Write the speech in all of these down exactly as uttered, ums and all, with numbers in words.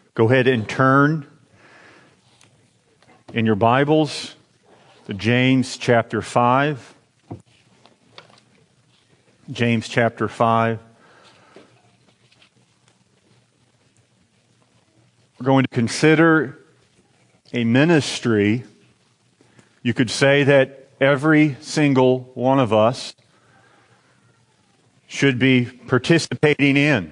Go ahead and turn in your Bibles to James chapter five. James chapter five. We're going to consider a ministry. You could say that every single one of us should be participating in.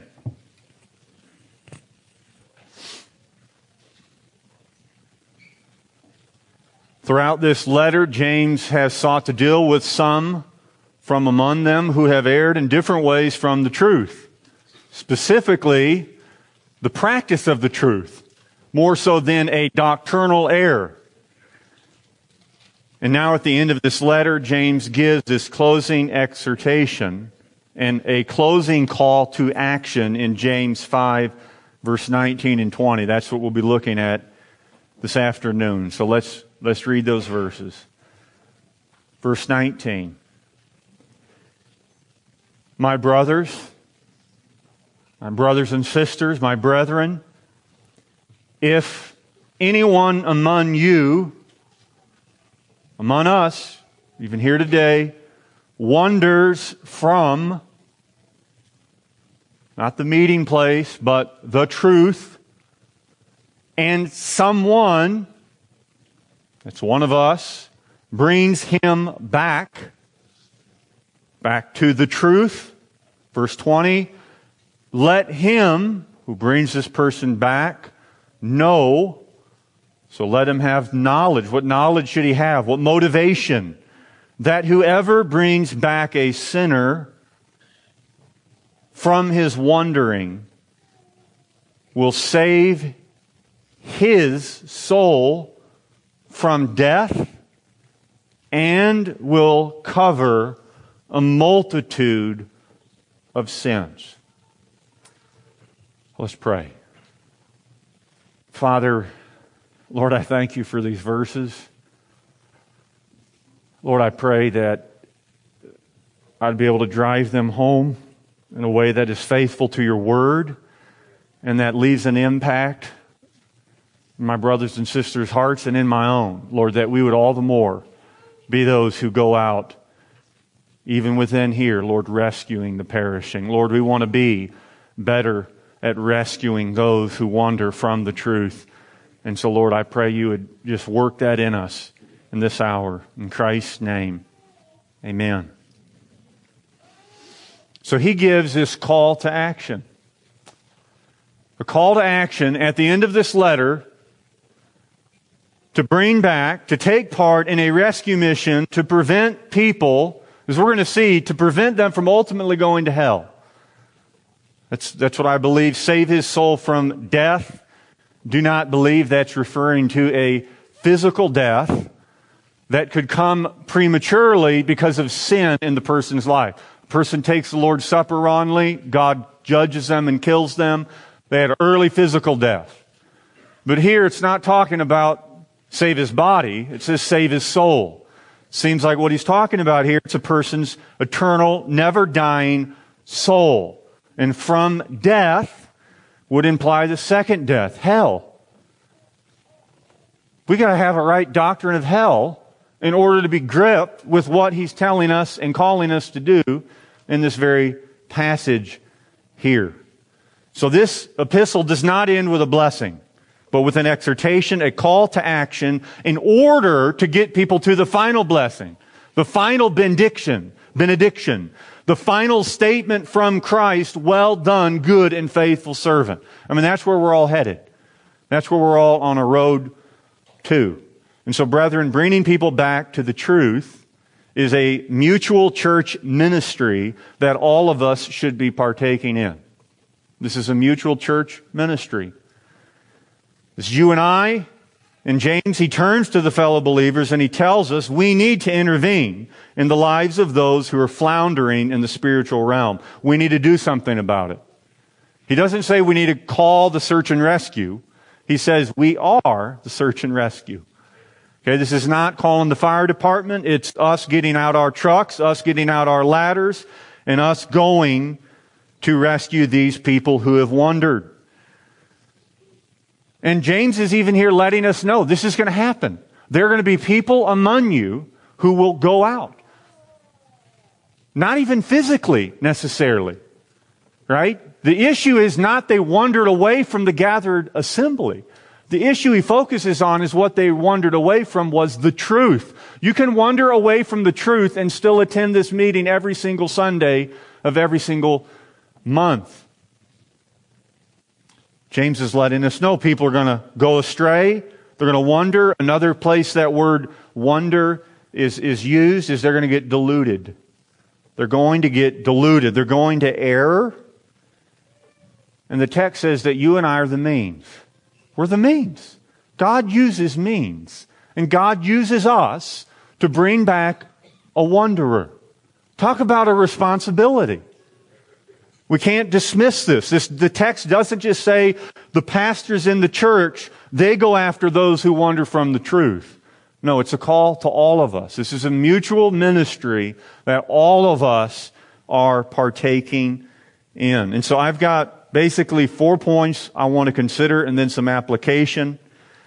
Throughout this letter, James has sought to deal with some from among them who have erred in different ways from the truth. Specifically, the practice of the truth, more so than a doctrinal error. And now at the end of this letter, James gives this closing exhortation and a closing call to action in James five, verse nineteen and twenty. That's what we'll be looking at this afternoon. So let's let's read those verses. Verse nineteen. My brothers, my brothers and sisters, my brethren, if anyone among you, among us, even here today, wanders from, not the meeting place, but the truth, and someone, that's one of us, brings him back, back to the truth. Verse twenty, let him who brings this person back know, so let him have knowledge. What knowledge should he have? What motivation? That whoever brings back a sinner from his wandering will save his soul from death and will cover a multitude of sins. Let's pray. Father, Lord, I thank you for these verses. Lord, I pray that I'd be able to drive them home in a way that is faithful to your word and that leaves an impact in my brothers and sisters' hearts and in my own. Lord, that we would all the more be those who go out, even within here, Lord, rescuing the perishing. Lord, we want to be better at rescuing those who wander from the truth. And so, Lord, I pray you would just work that in us in this hour. In Christ's name, amen. So he gives this call to action. A call to action at the end of this letter to bring back, to take part in a rescue mission to prevent people, as we're going to see, to prevent them from ultimately going to hell. That's, that's what I believe. Save his soul from death. Do not believe that's referring to a physical death that could come prematurely because of sin in the person's life. A person takes the Lord's Supper wrongly, God judges them and kills them. They had an early physical death. But here it's not talking about save his body, it says save his soul. Seems like what he's talking about here, it's a person's eternal, never dying soul. And from death would imply the second death, hell. We got to have a right doctrine of hell in order to be gripped with what he's telling us and calling us to do in this very passage here. So this epistle does not end with a blessing, but with an exhortation, a call to action in order to get people to the final blessing, the final benediction, benediction, the final statement from Christ, well done, good and faithful servant. I mean, that's where we're all headed. That's where we're all on a road to. And so, brethren, bringing people back to the truth is a mutual church ministry that all of us should be partaking in. This is a mutual church ministry. It's you and I. And James, he turns to the fellow believers and he tells us we need to intervene in the lives of those who are floundering in the spiritual realm. We need to do something about it. He doesn't say we need to call the search and rescue. He says we are the search and rescue. Okay, this is not calling the fire department. It's us getting out our trucks, us getting out our ladders, and us going to rescue these people who have wandered. And James is even here letting us know this is going to happen. There are going to be people among you who will go out. Not even physically, necessarily. Right? The issue is not they wandered away from the gathered assembly. The issue he focuses on is what they wandered away from was the truth. You can wander away from the truth and still attend this meeting every single Sunday of every single month. James is letting us know people are going to go astray. They're going to wander. Another place that word wander is, is used is they're going to get deluded. They're going to get deluded. They're going to err. And the text says that you and I are the means. We're the means. God uses means. And God uses us to bring back a wanderer. Talk about a responsibility. We can't dismiss this. this. The text doesn't just say the pastors in the church, they go after those who wander from the truth. No, it's a call to all of us. This is a mutual ministry that all of us are partaking in. And so I've got basically four points I want to consider and then some application.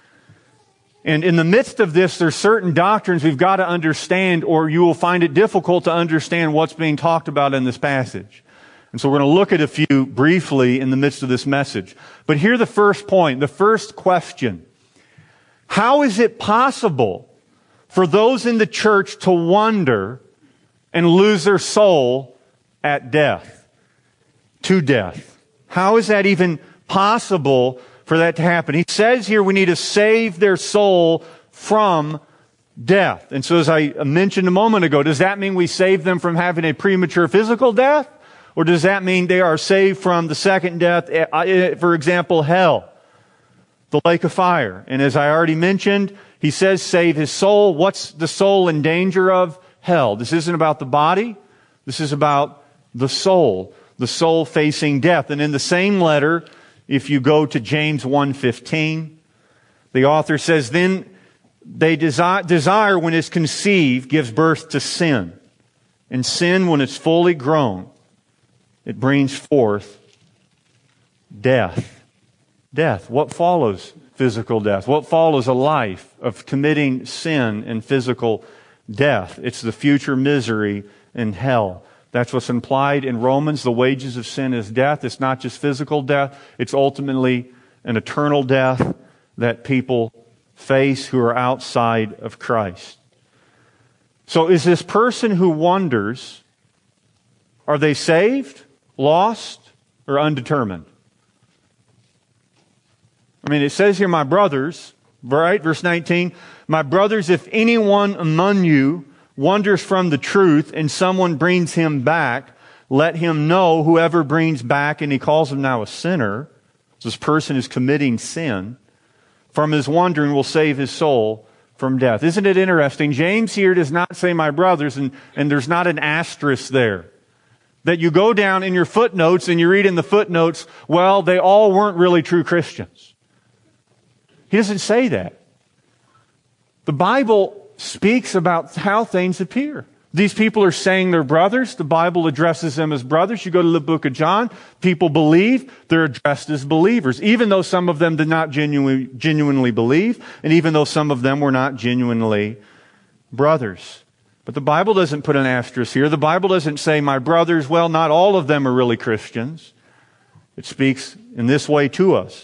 And in the midst of this, there's certain doctrines we've got to understand, or you will find it difficult to understand what's being talked about in this passage. And so we're going to look at a few briefly in the midst of this message. But here's the first point, the first question. How is it possible for those in the church to wander and lose their soul at death? To death. How is that even possible for that to happen? He says here we need to save their soul from death. And so as I mentioned a moment ago, does that mean we save them from having a premature physical death? Or does that mean they are saved from the second death, for example, hell, the lake of fire? And as I already mentioned, he says save his soul. What's the soul in danger of? Hell. This isn't about the body. This is about the soul, the soul facing death. And in the same letter, if you go to James one fifteen, the author says, then they desire, desire when it's conceived gives birth to sin. And sin, when it's fully grown, it brings forth death. Death. What follows physical death? What follows a life of committing sin and physical death? It's the future misery in hell. That's what's implied in Romans. The wages of sin is death. It's not just physical death. It's ultimately an eternal death that people face who are outside of Christ. So is this person who wanders, are they saved, lost, or undetermined? I mean, it says here, my brothers, right? Verse nineteen, my brothers, if anyone among you wanders from the truth and someone brings him back, let him know, whoever brings back, and he calls him now a sinner, this person is committing sin, from his wandering will save his soul from death. Isn't it interesting? James here does not say my brothers, and, and there's not an asterisk there. That you go down in your footnotes and you read in the footnotes, well, they all weren't really true Christians. He doesn't say that. The Bible speaks about how things appear. These people are saying they're brothers. The Bible addresses them as brothers. You go to the book of John, people believe they're addressed as believers, even though some of them did not genuinely, genuinely believe, and even though some of them were not genuinely brothers. But the Bible doesn't put an asterisk here. The Bible doesn't say, my brothers, well, not all of them are really Christians. It speaks in this way to us.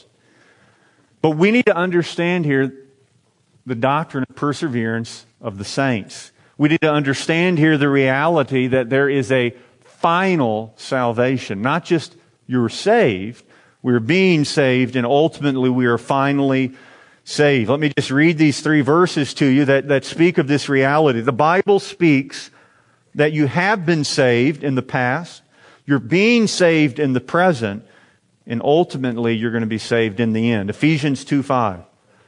But we need to understand here the doctrine of perseverance of the saints. We need to understand here the reality that there is a final salvation. Not just you're saved, we're being saved, and ultimately we are finally saved. Let me just read these three verses to you that, that speak of this reality. The Bible speaks that you have been saved in the past, you're being saved in the present, and ultimately you're going to be saved in the end. Ephesians two five.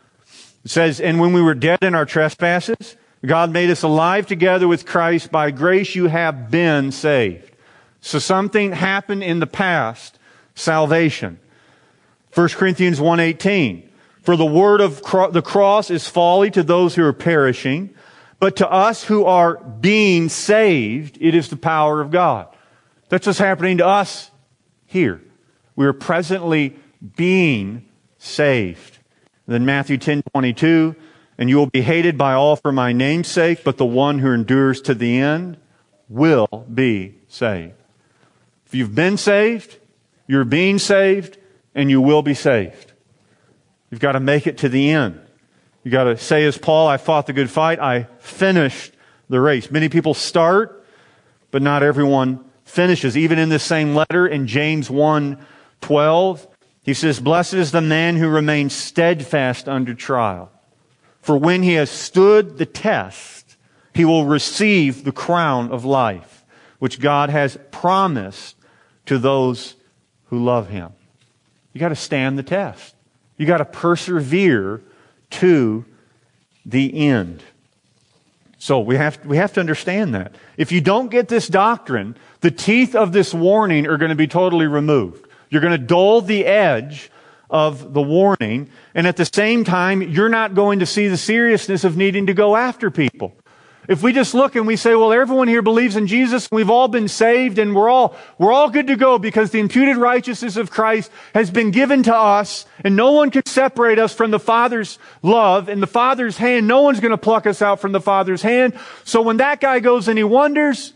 It says, and when we were dead in our trespasses, God made us alive together with Christ. By grace you have been saved. So something happened in the past, salvation. First Corinthians one eighteen. For the word of cro- the cross is folly to those who are perishing, but to us who are being saved, it is the power of God. That's what's happening to us here. We are presently being saved. Then Matthew ten twenty-two, and you will be hated by all for my name's sake, but the one who endures to the end will be saved. If you've been saved, you're being saved, and you will be saved. You've got to make it to the end. You've got to say as Paul, I fought the good fight, I finished the race. Many people start, but not everyone finishes. Even in this same letter in James one twelve, he says, blessed is the man who remains steadfast under trial. For when he has stood the test, he will receive the crown of life, which God has promised to those who love Him. You got to stand the test. You got to persevere to the end. So we have, we have to understand that. If you don't get this doctrine, the teeth of this warning are going to be totally removed. You're going to dull the edge of the warning, and at the same time, you're not going to see the seriousness of needing to go after people. If we just look and we say, well, everyone here believes in Jesus, and we've all been saved, and we're all, we're all good to go because the imputed righteousness of Christ has been given to us, and no one can separate us from the Father's love, and the Father's hand, no one's going to pluck us out from the Father's hand. So when that guy goes and he wonders,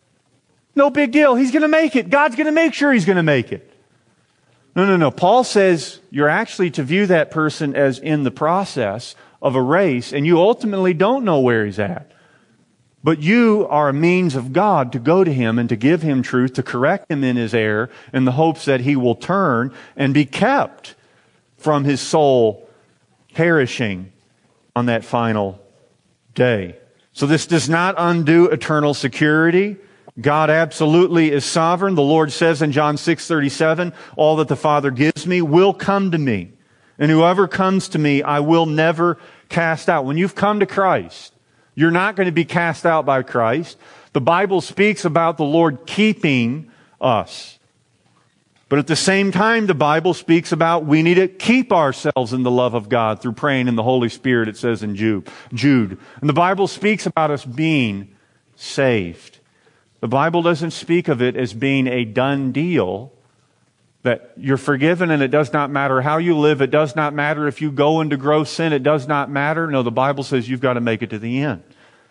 no big deal. He's going to make it. God's going to make sure he's going to make it. No, no, no. Paul says you're actually to view that person as in the process of a race, and you ultimately don't know where he's at. But you are a means of God to go to him and to give him truth, to correct him in his error, in the hopes that he will turn and be kept from his soul perishing on that final day. So this does not undo eternal security. God absolutely is sovereign. The Lord says in John six thirty-seven, all that the Father gives me will come to me. And whoever comes to me, I will never cast out. When you've come to Christ, you're not going to be cast out by Christ. The Bible speaks about the Lord keeping us. But at the same time, the Bible speaks about we need to keep ourselves in the love of God through praying in the Holy Spirit, it says in Jude. Jude. And the Bible speaks about us being saved. The Bible doesn't speak of it as being a done deal, that you're forgiven and it does not matter how you live. It does not matter if you go into gross sin. It does not matter. No, the Bible says you've got to make it to the end.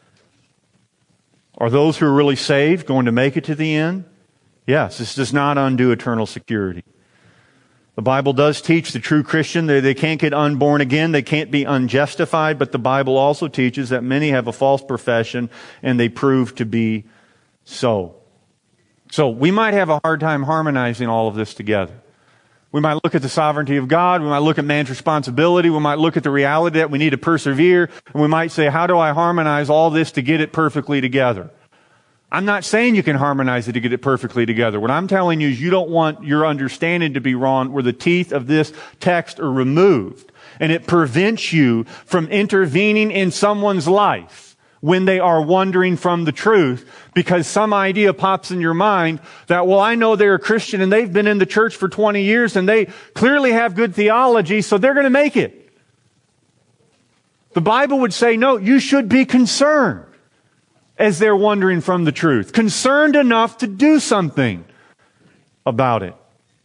Are those who are really saved going to make it to the end? Yes, this does not undo eternal security. The Bible does teach the true Christian, they, they can't get unborn again, they can't be unjustified, but the Bible also teaches that many have a false profession and they prove to be so. So we might have a hard time harmonizing all of this together. We might look at the sovereignty of God, we might look at man's responsibility, we might look at the reality that we need to persevere, and we might say, how do I harmonize all this to get it perfectly together? I'm not saying you can harmonize it to get it perfectly together. What I'm telling you is you don't want your understanding to be wrong where the teeth of this text are removed, and it prevents you from intervening in someone's life when they are wandering from the truth, because some idea pops in your mind that, well, I know they're a Christian and they've been in the church for twenty years and they clearly have good theology, so they're going to make it. The Bible would say, no, you should be concerned as they're wandering from the truth. Concerned enough to do something about it.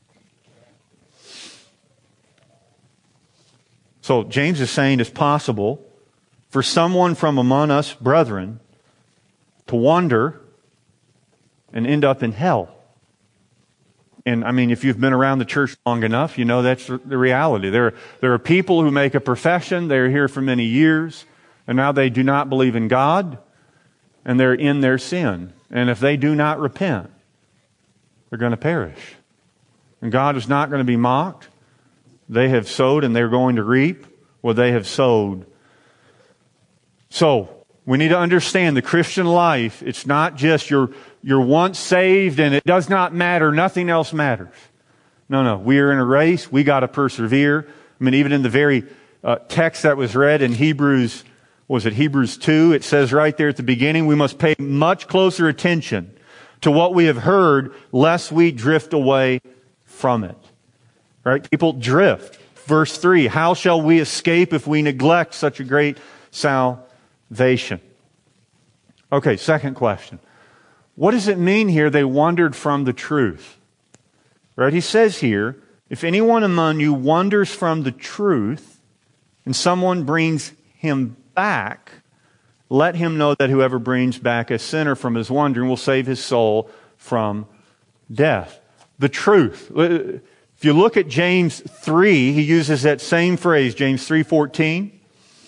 So James is saying it's possible for someone from among us, brethren, to wander and end up in hell. And I mean, if you've been around the church long enough, you know that's the reality. There, there are people who make a profession, they're here for many years, and now they do not believe in God, and they're in their sin. And if they do not repent, they're going to perish. And God is not going to be mocked. They have sowed and they're going to reap what they have sowed. So, we need to understand the Christian life, it's not just you're, you're once saved and it does not matter, nothing else matters. No, no, we are in a race, we got to persevere. I mean, even in the very uh, text that was read in Hebrews, was it Hebrews two? It says right there at the beginning, we must pay much closer attention to what we have heard, lest we drift away from it. Right? People drift. Verse three, how shall we escape if we neglect such a great salvation? Okay, second question. What does it mean here they wandered from the truth? Right? He says here, if anyone among you wanders from the truth and someone brings him back, let him know that whoever brings back a sinner from his wandering will save his soul from death. The truth. If you look at James three, he uses that same phrase, James three fourteen.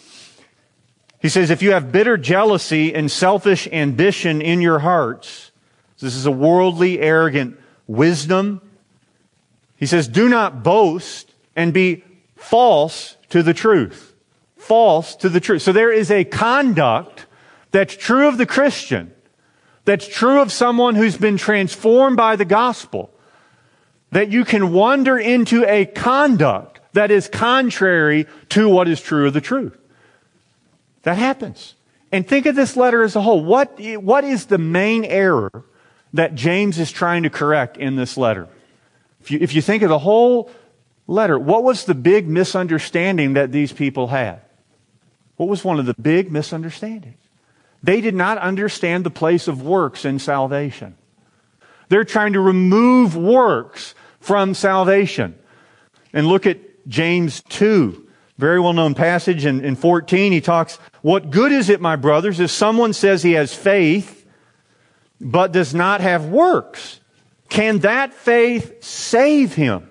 He says, if you have bitter jealousy and selfish ambition in your hearts, this is a worldly, arrogant wisdom. He says, do not boast and be false to the truth. False to the truth. So there is a conduct that's true of the Christian, that's true of someone who's been transformed by the gospel, that you can wander into a conduct that is contrary to what is true of the truth. That happens. And think of this letter as a whole. What, what is the main error that James is trying to correct in this letter? If you, if you think of the whole letter, what was the big misunderstanding that these people had? What was one of the big misunderstandings? They did not understand the place of works in salvation. They're trying to remove works from salvation. And look at James two. Very well-known passage in, in fourteen. He talks, what good is it, my brothers, if someone says he has faith, but does not have works? Can that faith save him?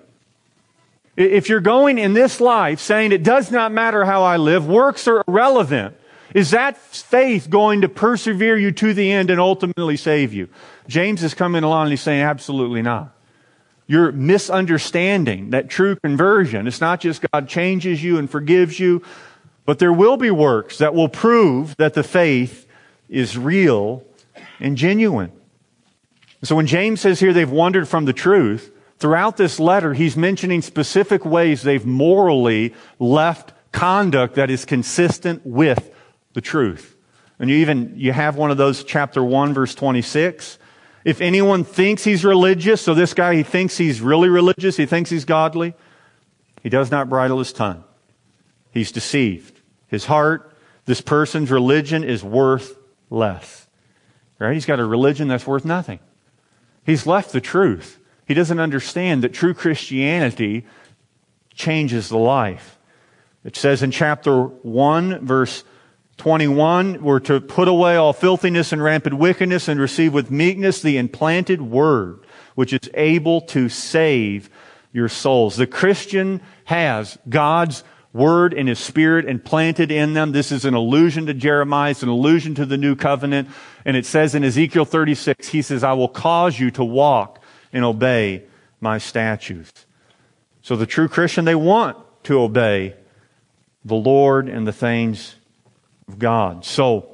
If you're going in this life saying it does not matter how I live, works are irrelevant, is that faith going to persevere you to the end and ultimately save you? James is coming along and he's saying absolutely not. You're misunderstanding that true conversion. It's not just God changes you and forgives you, but there will be works that will prove that the faith is real and genuine. So when James says here they've wandered from the truth, throughout this letter he's mentioning specific ways they've morally left conduct that is consistent with the truth. And you even, you have one of those, chapter one, verse twenty-six. If anyone thinks he's religious, so this guy, he thinks he's really religious, he thinks he's godly, he does not bridle his tongue. He's deceived. His heart, this person's religion is worth less. Right? He's got a religion that's worth nothing. He's left the truth. He doesn't understand that true Christianity changes the life. It says in chapter one, verse twenty-one, we're to put away all filthiness and rampant wickedness and receive with meekness the implanted word, which is able to save your souls. The Christian has God's word and His Spirit implanted in them. This is an allusion to Jeremiah. It's an allusion to the new covenant. And it says in Ezekiel thirty-six, He says, I will cause you to walk and obey my statutes. So the true Christian, they want to obey the Lord and the things of God. So,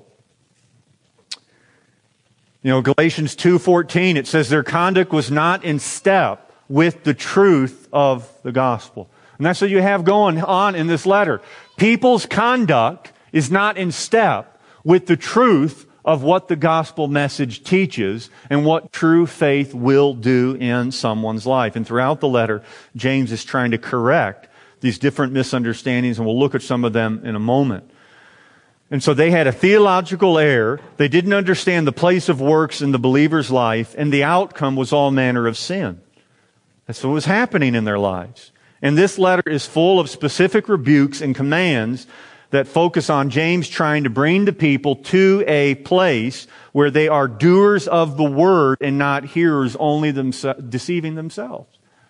you know, Galatians two fourteen, it says their conduct was not in step with the truth of the gospel. And that's what you have going on in this letter. People's conduct is not in step with the truth of what the gospel message teaches and what true faith will do in someone's life. And throughout the letter, James is trying to correct these different misunderstandings, and we'll look at some of them in a moment. And so they had a theological error. They didn't understand the place of works in the believer's life, and the outcome was all manner of sin. That's what was happening in their lives. And this letter is full of specific rebukes and commands that focus on James trying to bring the people to a place where they are doers of the word and not hearers, only themse- deceiving themselves.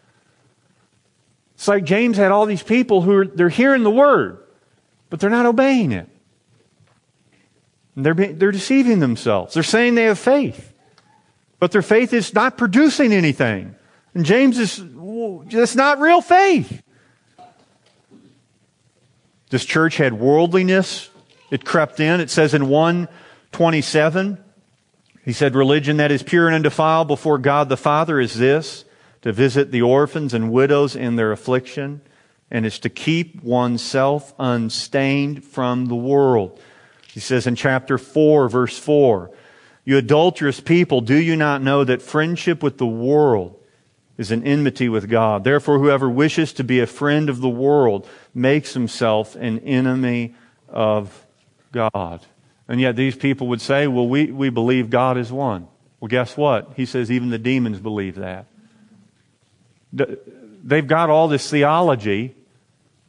It's like James had all these people who are, they're hearing the word, but they're not obeying it. And they're, being, they're deceiving themselves. They're saying they have faith, but their faith is not producing anything. And James is, that's not real faith. This church had worldliness. It crept in. It says in one twenty-seven, he said, religion that is pure and undefiled before God the Father is this, to visit the orphans and widows in their affliction, and is to keep oneself unstained from the world. He says in chapter four, verse four, you adulterous people, do you not know that friendship with the world is an enmity with God? Therefore, whoever wishes to be a friend of the world makes himself an enemy of God. And yet these people would say, well, we, we believe God is one. Well, guess what? He says even the demons believe that. They've got all this theology,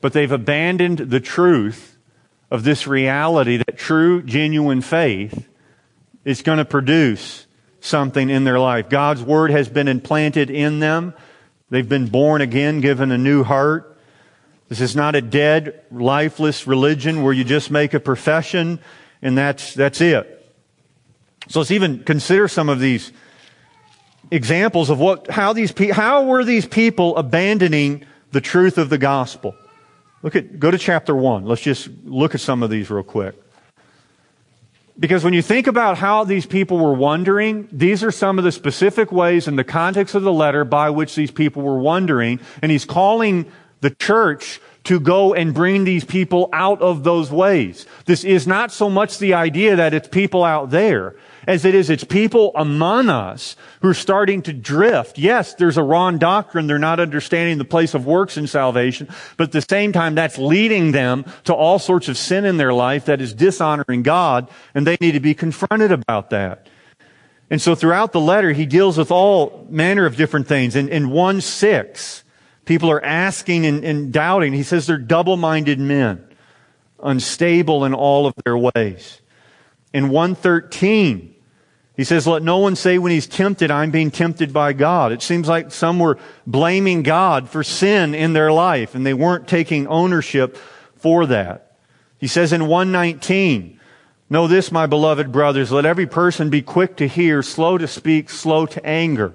but they've abandoned the truth of this reality that true, genuine faith is going to produce something in their life. God's Word has been implanted in them. They've been born again, given a new heart. This is not a dead, lifeless religion where you just make a profession and that's that's it. So let's even consider some of these examples of what how these pe- how were these people abandoning the truth of the gospel. Look at go to chapter one. Let's just look at some of these real quick. Because when you think about how these people were wondering, these are some of the specific ways in the context of the letter by which these people were wondering, and he's calling the church to go and bring these people out of those ways. This is not so much the idea that it's people out there, as it is it's people among us who are starting to drift. Yes, there's a wrong doctrine. They're not understanding the place of works in salvation, but at the same time, that's leading them to all sorts of sin in their life that is dishonoring God, and they need to be confronted about that. And so throughout the letter, he deals with all manner of different things. In, in one six, people are asking and, and doubting. He says they're double-minded men, unstable in all of their ways. In one thirteen, he says, let no one say when he's tempted, I'm being tempted by God. It seems like some were blaming God for sin in their life, and they weren't taking ownership for that. He says in one nineteen, know this, my beloved brothers, let every person be quick to hear, slow to speak, slow to anger.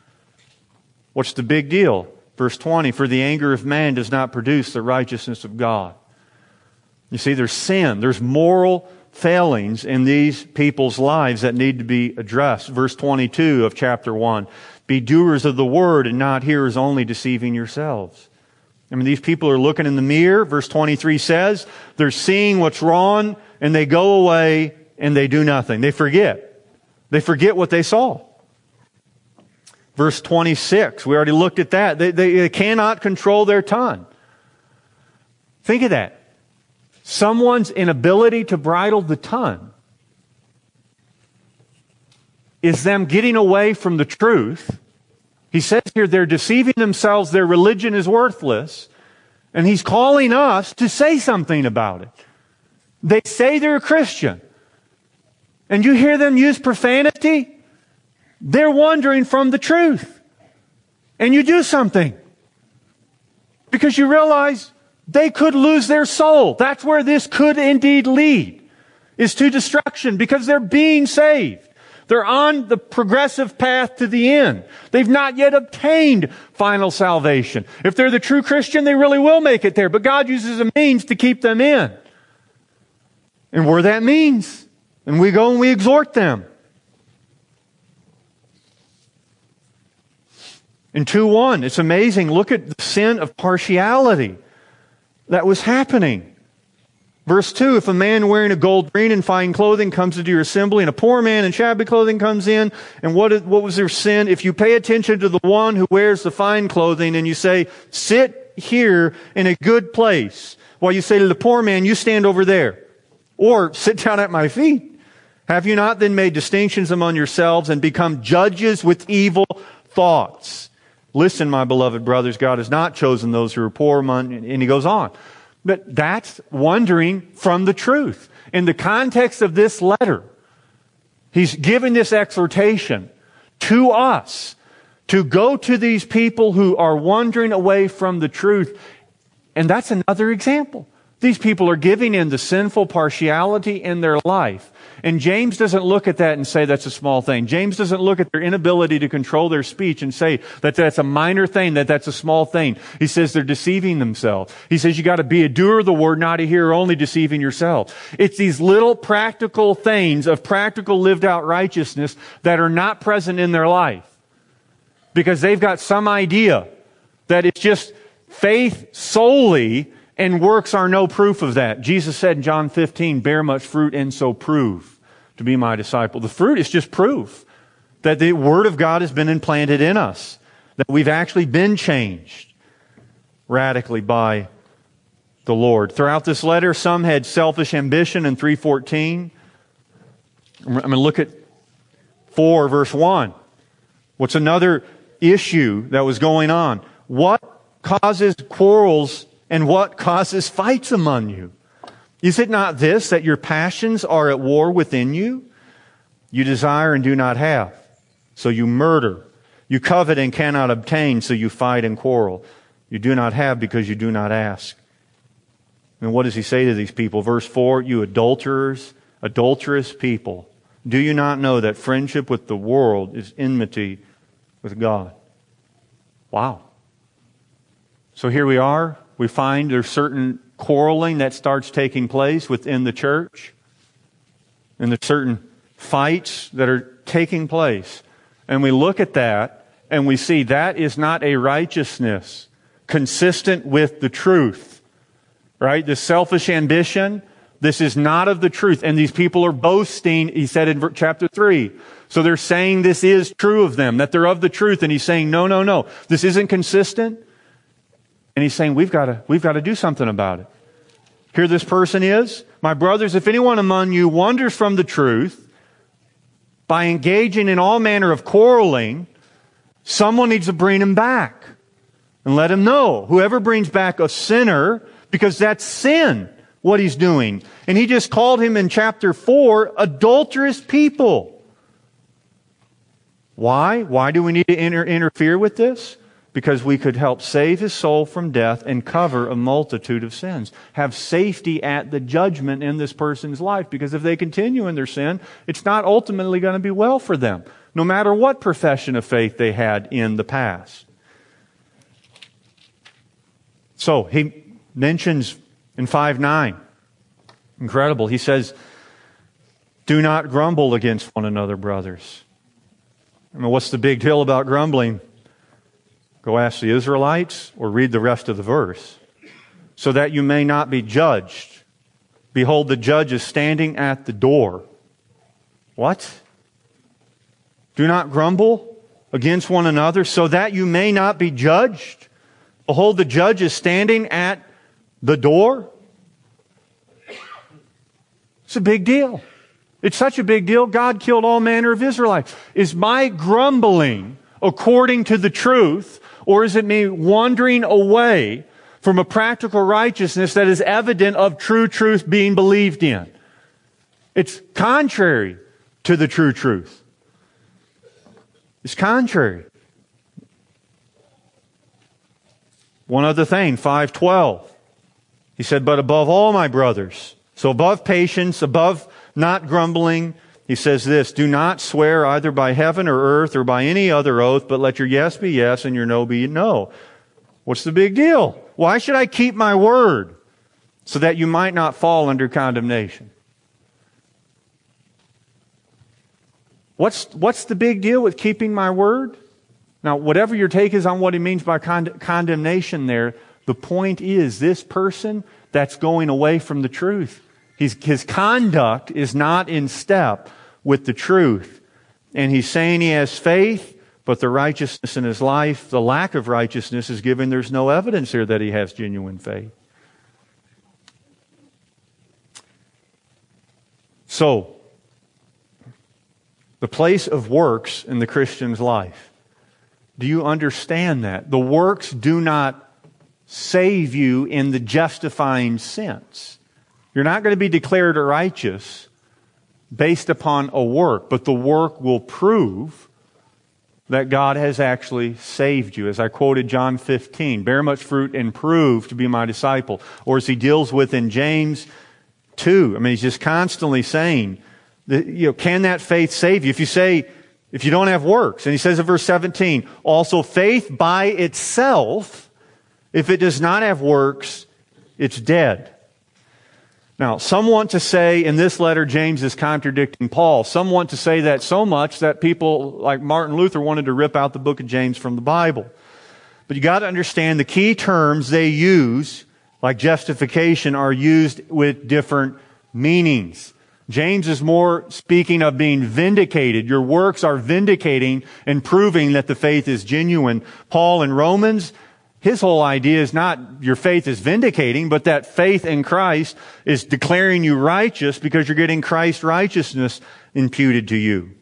What's the big deal? Verse twenty, for the anger of man does not produce the righteousness of God. You see, there's sin, there's moral failings in these people's lives that need to be addressed. Verse twenty-two of chapter one, be doers of the word and not hearers only, deceiving yourselves. I mean, these people are looking in the mirror. Verse twenty-three says they're seeing what's wrong and they go away and they do nothing. They forget. They forget what they saw. Verse twenty-six, we already looked at that. They, they, they cannot control their tongue. Think of that. Someone's inability to bridle the tongue is them getting away from the truth. He says here they're deceiving themselves, their religion is worthless, and he's calling us to say something about it. They say they're a Christian, and you hear them use profanity, they're wandering from the truth. And you do something. Because you realize they could lose their soul. That's where this could indeed lead, is to destruction, because they're being saved. They're on the progressive path to the end. They've not yet obtained final salvation. If they're the true Christian, they really will make it there. But God uses a means to keep them in. And we're that means. And we go and we exhort them. In two one, it's amazing. Look at the sin of partiality that was happening. Verse two, if a man wearing a gold ring and fine clothing comes into your assembly, and a poor man in shabby clothing comes in, and what, what was their sin? If you pay attention to the one who wears the fine clothing, and you say, sit here in a good place, while you say to the poor man, you stand over there, or sit down at my feet. Have you not then made distinctions among yourselves and become judges with evil thoughts? Listen, my beloved brothers, God has not chosen those who are poor, and he goes on. But that's wandering from the truth. In the context of this letter, he's giving this exhortation to us to go to these people who are wandering away from the truth. And that's another example. These people are giving in the sinful partiality in their life. And James doesn't look at that and say that's a small thing. James doesn't look at their inability to control their speech and say that that's a minor thing, that that's a small thing. He says they're deceiving themselves. He says you got to be a doer of the word, not a hearer, only deceiving yourself. It's these little practical things of practical lived out righteousness that are not present in their life. Because they've got some idea that it's just faith solely, and works are no proof of that. Jesus said in John fifteen, bear much fruit and so prove to be my disciple. The fruit is just proof that the Word of God has been implanted in us, that we've actually been changed radically by the Lord. Throughout this letter, some had selfish ambition in three fourteen. I'm going to look at four, verse one. What's another issue that was going on? What causes quarrels And what causes fights among you? Is it not this, that your passions are at war within you? You desire and do not have, so you murder. You covet and cannot obtain, so you fight and quarrel. You do not have because you do not ask. And what does he say to these people? Verse four, you adulterers, adulterous people, do you not know that friendship with the world is enmity with God? Wow. So here we are. We find there's certain quarreling that starts taking place within the church. And there's certain fights that are taking place. And we look at that and we see that is not a righteousness consistent with the truth. Right? This selfish ambition, this is not of the truth. And these people are boasting, he said in chapter three. So they're saying this is true of them, that they're of the truth. And he's saying, no, no, no, this isn't consistent. And he's saying, we've got to, we've got to do something about it. Here this person is. My brothers, if anyone among you wanders from the truth by engaging in all manner of quarreling, someone needs to bring him back and let him know. Whoever brings back a sinner, because that's sin, what he's doing. And he just called him in chapter four, adulterous people. Why? Why do we need to inter- interfere with this? Because we could help save his soul from death and cover a multitude of sins. Have safety at the judgment in this person's life. Because if they continue in their sin, it's not ultimately going to be well for them, no matter what profession of faith they had in the past. So he mentions in five nine, incredible, he says, do not grumble against one another, brothers. I mean, what's the big deal about grumbling? Go ask the Israelites or read the rest of the verse. So that you may not be judged. Behold, the judge is standing at the door. What? Do not grumble against one another so that you may not be judged. Behold, the judge is standing at the door. It's a big deal. It's such a big deal. God killed all manner of Israelites. Is my grumbling according to the truth, or is it me wandering away from a practical righteousness that is evident of true truth being believed in? It's contrary to the true truth. It's contrary. One other thing, five twelve. He said, but above all, my brothers, so above patience, above not grumbling, he says this, do not swear either by heaven or earth or by any other oath, but let your yes be yes and your no be no. What's the big deal? Why should I keep my word? So that you might not fall under condemnation. What's, what's the big deal with keeping my word? Now, whatever your take is on what he means by con- condemnation there, the point is this person that's going away from the truth. He's, his conduct is not in step with the truth. And he's saying he has faith, but the righteousness in his life, the lack of righteousness is given. There's no evidence here that he has genuine faith. So, the place of works in the Christian's life. Do you understand that? The works do not save you in the justifying sense. You're not going to be declared righteous based upon a work, but the work will prove that God has actually saved you. As I quoted John fifteen, bear much fruit and prove to be my disciple. Or as he deals with in James two, I mean, he's just constantly saying, that, you know, can that faith save you? If you say, if you don't have works, and he says in verse seventeen, also faith by itself, if it does not have works, it's dead. Now, some want to say in this letter, James is contradicting Paul. Some want to say that so much that people like Martin Luther wanted to rip out the book of James from the Bible. But you got to understand the key terms they use, like justification, are used with different meanings. James is more speaking of being vindicated. Your works are vindicating and proving that the faith is genuine. Paul in Romans, his whole idea is not your faith is vindicating, but that faith in Christ is declaring you righteous because you're getting Christ's righteousness imputed to you.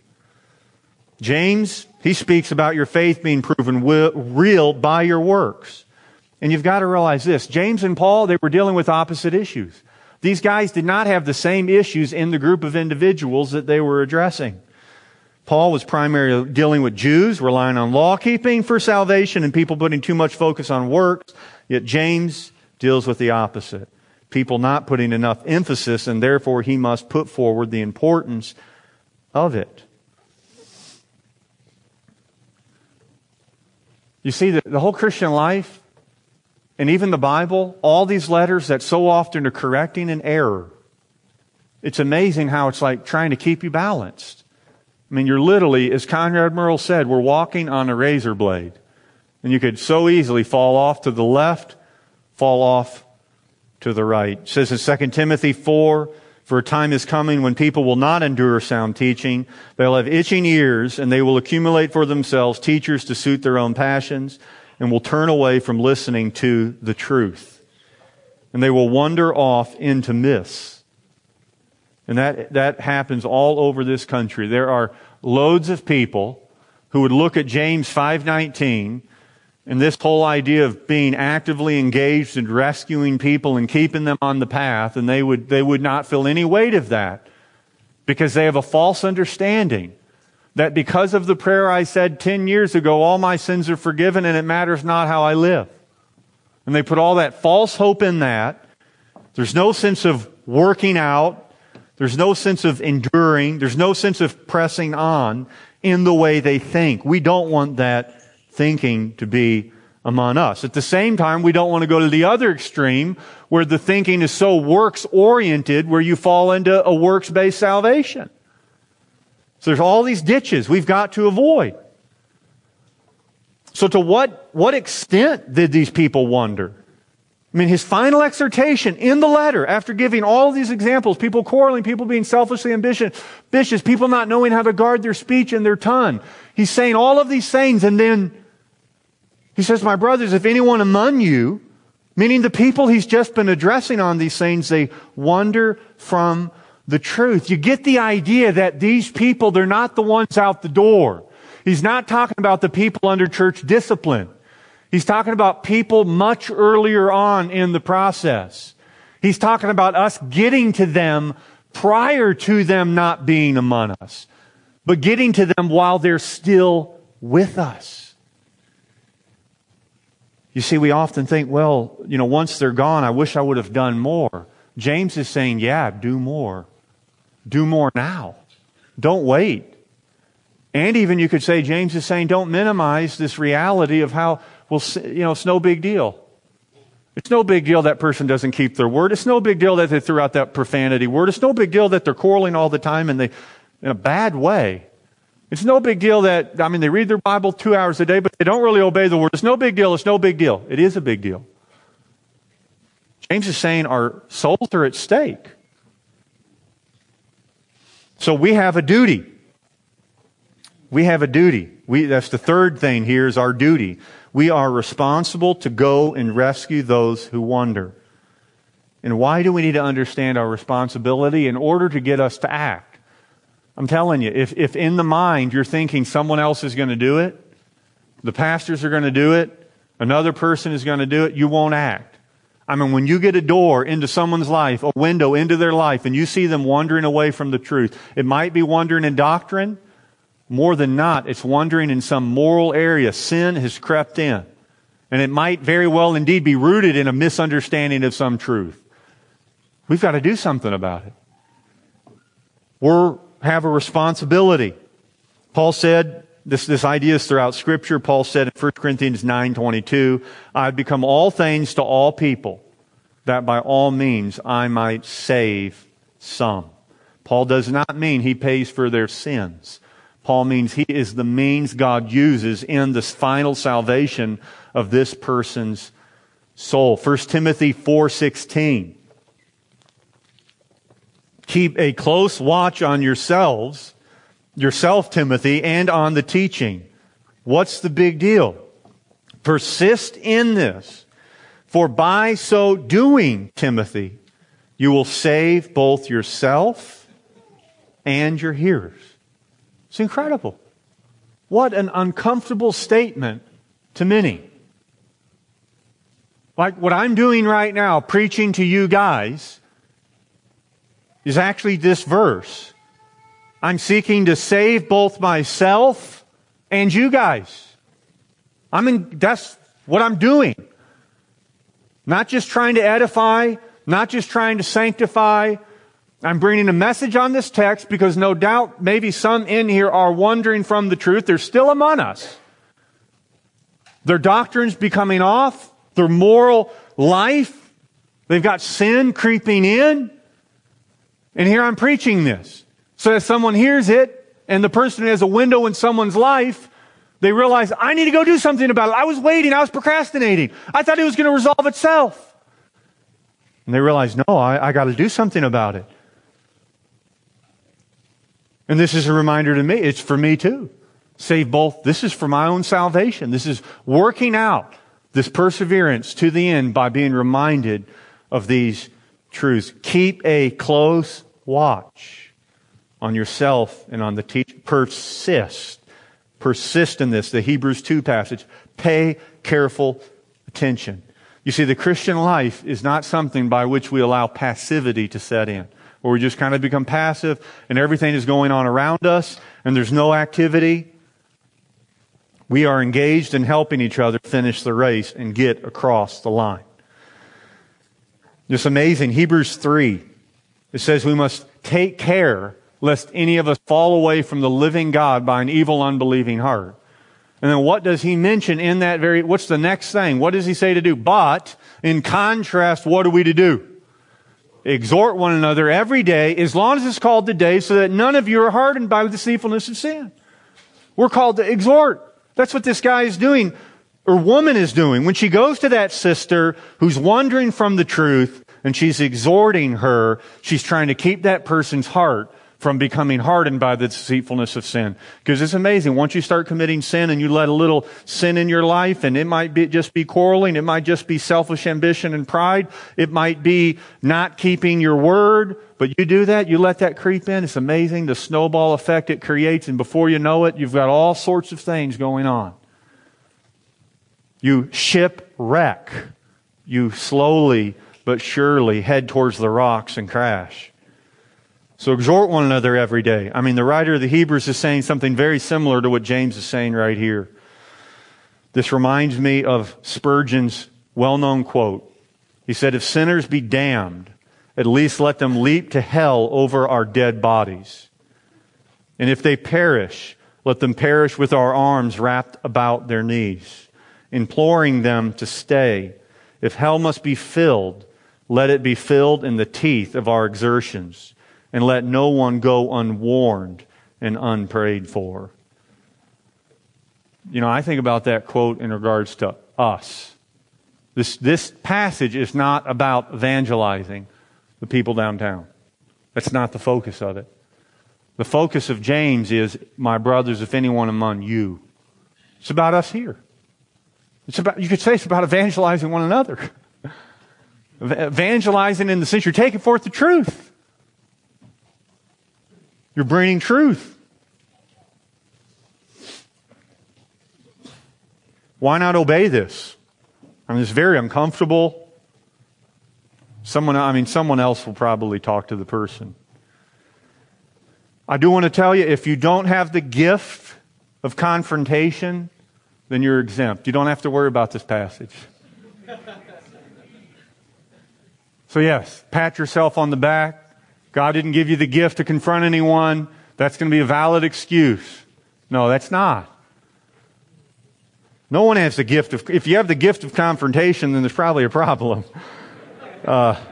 James, he speaks about your faith being proven real by your works. And you've got to realize this. James and Paul, they were dealing with opposite issues. These guys did not have the same issues in the group of individuals that they were addressing. Paul was primarily dealing with Jews, relying on law keeping for salvation and people putting too much focus on works. Yet James deals with the opposite. People not putting enough emphasis, and therefore he must put forward the importance of it. You see, the, the whole Christian life, and even the Bible, all these letters that so often are correcting an error, it's amazing how it's like trying to keep you balanced. I mean, you're literally, as Conrad Merle said, we're walking on a razor blade. And you could so easily fall off to the left, fall off to the right. It says in Second Timothy four, for a time is coming when people will not endure sound teaching. They'll have itching ears, and they will accumulate for themselves teachers to suit their own passions, and will turn away from listening to the truth. And they will wander off into myths. And that, that happens all over this country. There are loads of people who would look at James five nineteen and this whole idea of being actively engaged in rescuing people and keeping them on the path, and they would, they would not feel any weight of that because they have a false understanding that because of the prayer I said ten years ago, all my sins are forgiven and it matters not how I live. And they put all that false hope in that. There's no sense of working out. There's no sense of enduring. There's no sense of pressing on in the way they think. We don't want that thinking to be among us. At the same time, we don't want to go to the other extreme where the thinking is so works-oriented where you fall into a works-based salvation. So there's all these ditches we've got to avoid. So to what, what extent did these people wander? I mean, his final exhortation in the letter, after giving all these examples, people quarreling, people being selfishly ambitious, ambitious, people not knowing how to guard their speech and their tongue. He's saying all of these things, and then he says, my brothers, if anyone among you, meaning the people he's just been addressing on these things, they wander from the truth. You get the idea that these people, they're not the ones out the door. He's not talking about the people under church discipline. He's talking about people much earlier on in the process. He's talking about us getting to them prior to them not being among us, but getting to them while they're still with us. You see, we often think, well, you know, once they're gone, I wish I would have done more. James is saying, yeah, do more. Do more now. Don't wait. And even you could say, James is saying, don't minimize this reality of how, well, you know, it's no big deal. It's no big deal that person doesn't keep their word. It's no big deal that they threw out that profanity word. It's no big deal that they're quarreling all the time and they, in a bad way. It's no big deal that, I mean, they read their Bible two hours a day, but they don't really obey the word. It's no big deal. It's no big deal. It is a big deal. James is saying our souls are at stake. So we have a duty. We have a duty. We, that's the third thing here is our duty. We are responsible to go and rescue those who wander. And why do we need to understand our responsibility? In order to get us to act. I'm telling you, if, if in the mind you're thinking someone else is going to do it, the pastors are going to do it, another person is going to do it, you won't act. I mean, when you get a door into someone's life, a window into their life, and you see them wandering away from the truth, it might be wandering in doctrine. More than not, it's wandering in some moral area. Sin has crept in. And it might very well indeed be rooted in a misunderstanding of some truth. We've got to do something about it. We have a responsibility. Paul said, this, this idea is throughout Scripture. Paul said in First Corinthians nine twenty-two, I've become all things to all people, that by all means I might save some. Paul does not mean he pays for their sins. Paul means he is the means God uses in this final salvation of this person's soul. First Timothy four sixteen. Keep a close watch on yourselves, yourself, Timothy, and on the teaching. What's the big deal? Persist in this, for by so doing, Timothy, you will save both yourself and your hearers. It's incredible. What an uncomfortable statement to many. Like what I'm doing right now, preaching to you guys, is actually this verse. I'm seeking to save both myself and you guys. I'm in, that's what I'm doing. Not just trying to edify, not just trying to sanctify. I'm bringing a message on this text because no doubt maybe some in here are wandering from the truth. They're still among us. Their doctrine's becoming off. Their moral life, they've got sin creeping in. And here I'm preaching this. So that someone hears it, and the person has a window in someone's life, they realize, I need to go do something about it. I was waiting, I was procrastinating. I thought it was going to resolve itself. And they realize, no, I, I got to do something about it. And this is a reminder to me, it's for me too. Save both. This is for my own salvation. This is working out this perseverance to the end by being reminded of these truths. Keep a close watch on yourself and on the teacher. Persist. Persist in this. The Hebrews two passage. Pay careful attention. You see, the Christian life is not something by which we allow passivity to set in, where we just kind of become passive and everything is going on around us and there's no activity. We are engaged in helping each other finish the race and get across the line. It's amazing. Hebrews three, it says we must take care lest any of us fall away from the living God by an evil, unbelieving heart. And then what does he mention in that very, what's the next thing? What does he say to do? But, in contrast, what are we to do? Exhort one another every day, as long as it's called today, so that none of you are hardened by the deceitfulness of sin. We're called to exhort. That's what this guy is doing, or woman is doing. When she goes to that sister who's wandering from the truth, and she's exhorting her, she's trying to keep that person's heart from becoming hardened by the deceitfulness of sin. Because it's amazing. Once you start committing sin and you let a little sin in your life, and it might be just be quarreling, it might just be selfish ambition and pride, it might be not keeping your word, but you do that, you let that creep in, it's amazing the snowball effect it creates, and before you know it, you've got all sorts of things going on. You shipwreck. You slowly but surely head towards the rocks and crash. So exhort one another every day. I mean, the writer of the Hebrews is saying something very similar to what James is saying right here. This reminds me of Spurgeon's well-known quote. He said, if sinners be damned, at least let them leap to hell over our dead bodies. And if they perish, let them perish with our arms wrapped about their knees, imploring them to stay. If hell must be filled, let it be filled in the teeth of our exertions. And let no one go unwarned and unprayed for. You know, I think about that quote in regards to us. This, this passage is not about evangelizing the people downtown. That's not the focus of it. The focus of James is, my brothers, if anyone among you. It's about us here. It's about, you could say it's about evangelizing one another. Evangelizing in the sense you're taking forth the truth. You're bringing truth. Why not obey this? I mean, it's very uncomfortable. Someone, I mean, someone else will probably talk to the person. I do want to tell you, if you don't have the gift of confrontation, then you're exempt. You don't have to worry about this passage. So yes, pat yourself on the back. God didn't give you the gift to confront anyone. That's going to be a valid excuse. No, that's not. No one has the gift of, if you have the gift of confrontation, then there's probably a problem. Uh,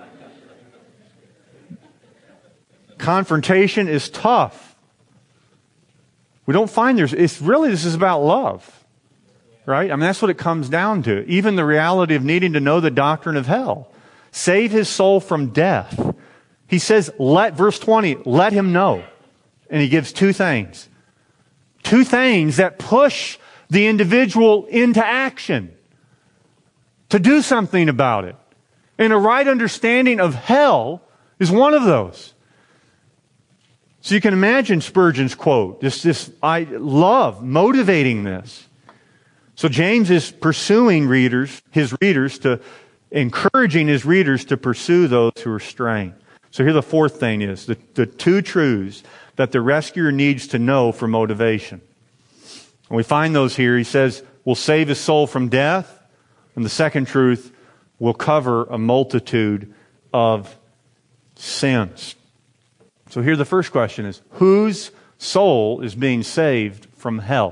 confrontation is tough. We don't find there's, it's really, this is about love. Right? I mean, that's what it comes down to. Even the reality of needing to know the doctrine of hell. Save his soul from death. He says, let, verse twenty, let him know. And he gives two things. Two things that push the individual into action. To do something about it. And a right understanding of hell is one of those. So you can imagine Spurgeon's quote. This, this, I love motivating this. So James is pursuing readers, his readers, to encouraging his readers to pursue those who are straying. So here the fourth thing is the, the two truths that the rescuer needs to know for motivation. And we find those here. He says, will save his soul from death. And the second truth, will cover a multitude of sins. So here the first question is, whose soul is being saved from hell?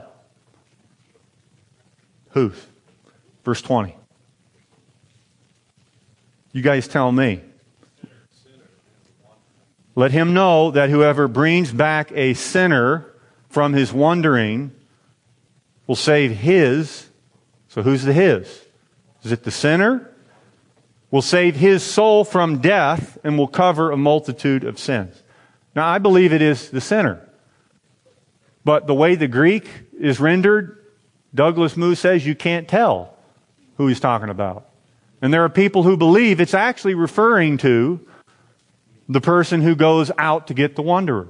Whose? Verse twenty. You guys tell me. Let him know that whoever brings back a sinner from his wandering will save his. So who's the his? Is it the sinner? Will save his soul from death and will cover a multitude of sins. Now, I believe it is the sinner. But the way the Greek is rendered, Douglas Moo says you can't tell who he's talking about. And there are people who believe it's actually referring to the person who goes out to get the wanderer.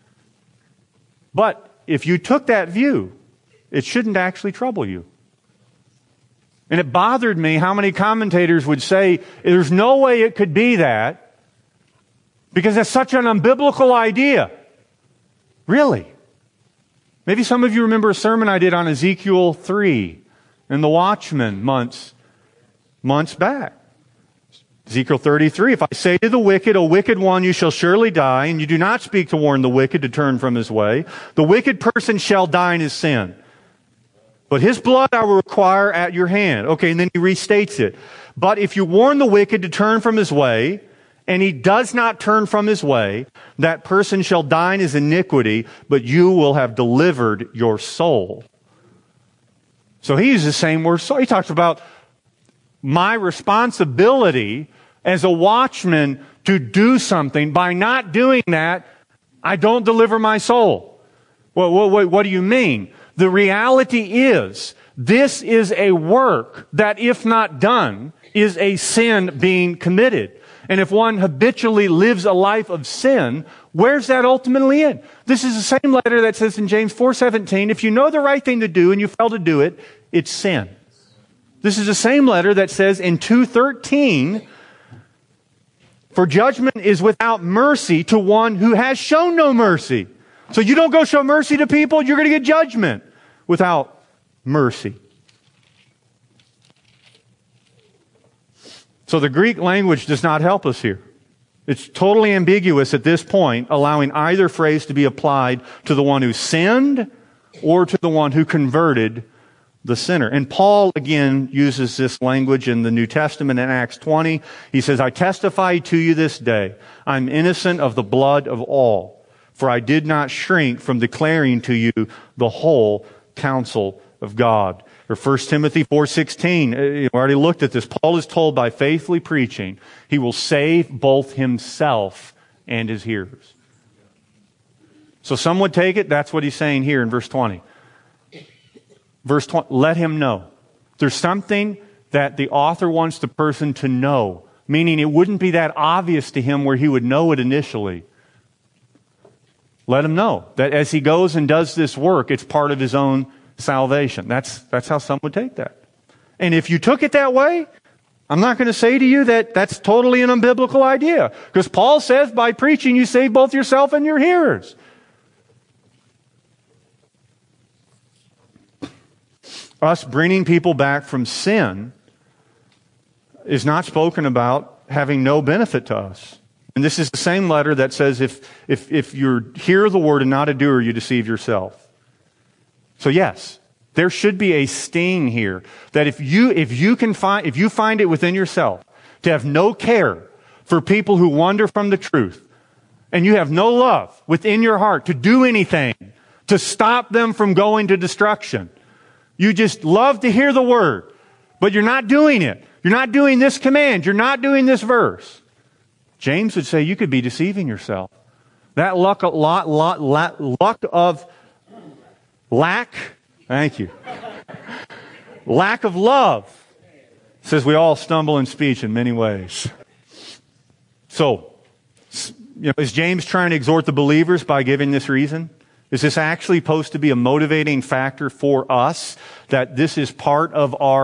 But if you took that view, it shouldn't actually trouble you. And it bothered me how many commentators would say, there's no way it could be that, because that's such an unbiblical idea. Really? Maybe some of you remember a sermon I did on Ezekiel three and the Watchmen months, months back. Ezekiel thirty-three, if I say to the wicked, O wicked one, you shall surely die, and you do not speak to warn the wicked to turn from his way, the wicked person shall die in his sin. But his blood I will require at your hand. Okay, and then he restates it. But if you warn the wicked to turn from his way, and he does not turn from his way, that person shall die in his iniquity, but you will have delivered your soul. So he uses the same word. So he talks about my responsibility as a watchman to do something. By not doing that, I don't deliver my soul. Well, what, what, what do you mean? The reality is, this is a work that, if not done, is a sin being committed. And if one habitually lives a life of sin, where's that ultimately in? This is the same letter that says in James four seventeen, if you know the right thing to do and you fail to do it, it's sin. This is the same letter that says in two thirteen, for judgment is without mercy to one who has shown no mercy. So you don't go show mercy to people, you're going to get judgment without mercy. So the Greek language does not help us here. It's totally ambiguous at this point, allowing either phrase to be applied to the one who sinned or to the one who converted the sinner. And Paul again uses this language in the New Testament in Acts twenty. He says, I testify to you this day, I'm innocent of the blood of all, for I did not shrink from declaring to you the whole counsel of God. Or First Timothy four sixteen, we already looked at this. Paul is told by faithfully preaching, he will save both himself and his hearers. So some would take it, that's what he's saying here in verse twenty. Verse twenty, let him know. There's something that the author wants the person to know, meaning it wouldn't be that obvious to him where he would know it initially. Let him know that as he goes and does this work, it's part of his own salvation. That's, that's how some would take that. And if you took it that way, I'm not going to say to you that that's totally an unbiblical idea. Because Paul says by preaching you save both yourself and your hearers. Us bringing people back from sin is not spoken about having no benefit to us. And this is the same letter that says if, if, if you're hearer of the word and not a doer, you deceive yourself. So yes, there should be a sting here that if you, if you can find, if you find it within yourself to have no care for people who wander from the truth, and you have no love within your heart to do anything to stop them from going to destruction, you just love to hear the word, but you're not doing it. You're not doing this command. You're not doing this verse. James would say you could be deceiving yourself. That luck, lot, lot, lot, luck of lack, thank you, lack of love says we all stumble in speech in many ways. So, you know, is James trying to exhort the believers by giving this reason? Is this actually supposed to be a motivating factor for us, that this is part of our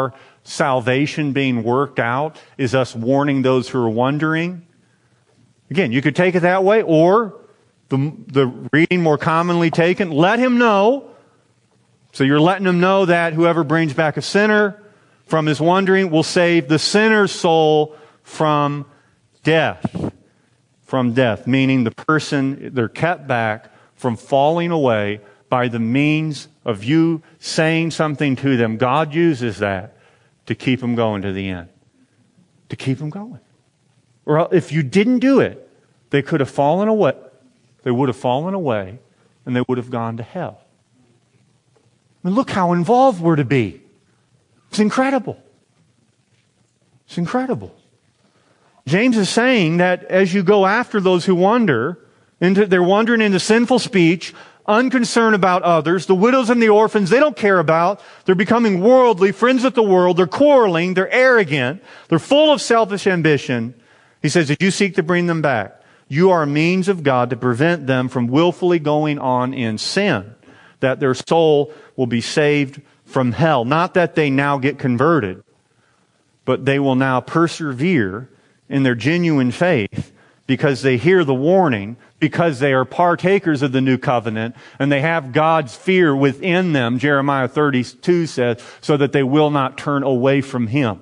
salvation being worked out is us warning those who are wondering. Again, you could take it that way, or the, the reading more commonly taken, let him know. So you're letting him know that whoever brings back a sinner from his wandering will save the sinner's soul from death. From death, meaning the person, they're kept back from falling away by the means of you saying something to them. God uses that to keep them going to the end. To keep them going. Or if you didn't do it, they could have fallen away. They would have fallen away and they would have gone to hell. I mean, look how involved we're to be. It's incredible. It's incredible. James is saying that as you go after those who wander, into, they're wandering into sinful speech, unconcerned about others, the widows and the orphans they don't care about, they're becoming worldly, friends with the world, they're quarreling, they're arrogant, they're full of selfish ambition. He says, as you seek to bring them back, you are a means of God to prevent them from willfully going on in sin, that their soul will be saved from hell. Not that they now get converted, but they will now persevere in their genuine faith because they hear the warning, because they are partakers of the new covenant, and they have God's fear within them, Jeremiah thirty-two says, so that they will not turn away from Him.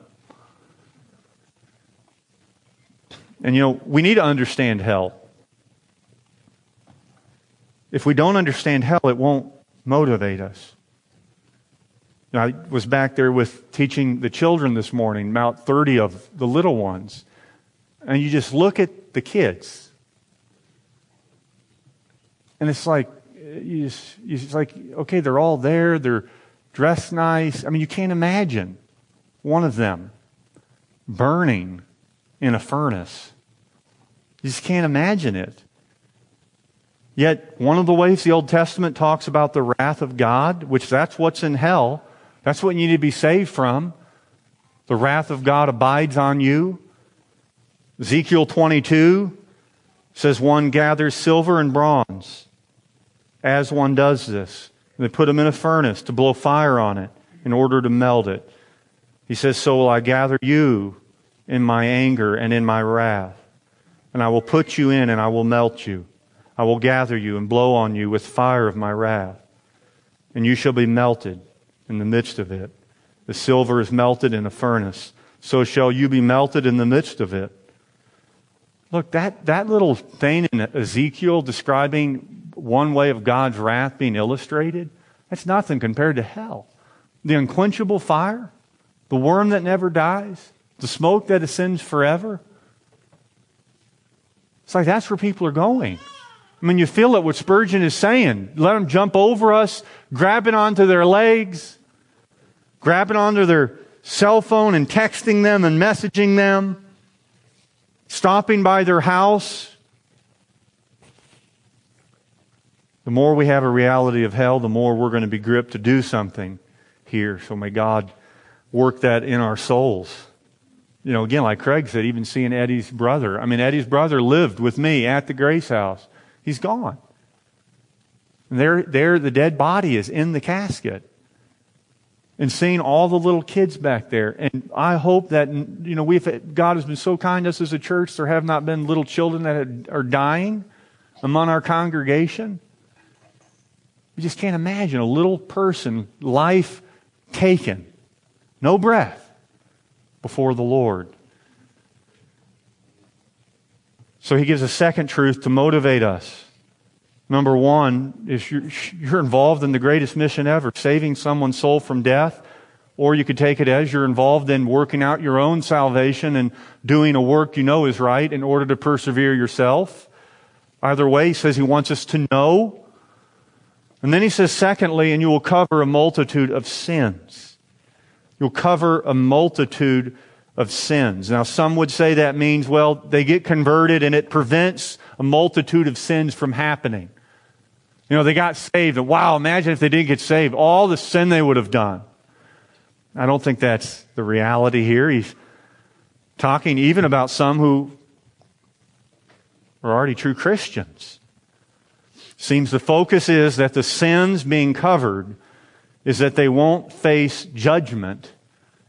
And you know, we need to understand hell. If we don't understand hell, it won't motivate us. I was back there with teaching the children this morning, about thirty of the little ones. And you just look at the kids. And it's like, you just, you just like, okay, they're all there. They're dressed nice. I mean, you can't imagine one of them burning in a furnace. You just can't imagine it. Yet, one of the ways the Old Testament talks about the wrath of God, which that's what's in hell, that's what you need to be saved from. The wrath of God abides on you. Ezekiel twenty-two says one gathers silver and bronze as one does this. And they put them in a furnace to blow fire on it in order to melt it. He says, so will I gather you in my anger and in my wrath. And I will put you in and I will melt you. I will gather you and blow on you with fire of my wrath. And you shall be melted in the midst of it. The silver is melted in a furnace. So shall you be melted in the midst of it. Look, that, that little thing in Ezekiel describing one way of God's wrath being illustrated, that's nothing compared to hell. The unquenchable fire, the worm that never dies, the smoke that ascends forever. It's like that's where people are going. I mean, you feel it, what Spurgeon is saying. Let them jump over us, grabbing onto their legs, grabbing onto their cell phone and texting them and messaging them. Stopping by their house. The more we have a reality of hell, the more we're going to be gripped to do something here. So may God work that in our souls. You know, again, like Craig said, even seeing Eddie's brother. I mean, Eddie's brother lived with me at the Grace House. He's gone. And there, there, the dead body is in the casket. And seeing all the little kids back there. And I hope that, you know, we've, God has been so kind to us as a church, there have not been little children that are dying among our congregation. You just can't imagine a little person, life taken, no breath, before the Lord. So He gives a second truth to motivate us. Number one is you're, you're involved in the greatest mission ever, saving someone's soul from death. Or you could take it as you're involved in working out your own salvation and doing a work you know is right in order to persevere yourself. Either way, He says He wants us to know. And then He says, secondly, and you will cover a multitude of sins. You'll cover a multitude of sins. Now, some would say that means, well, they get converted and it prevents a multitude of sins from happening. You know, they got saved, and wow, imagine if they didn't get saved, all the sin they would have done. I don't think that's the reality here. He's talking even about some who are already true Christians. Seems the focus is that the sins being covered is that they won't face judgment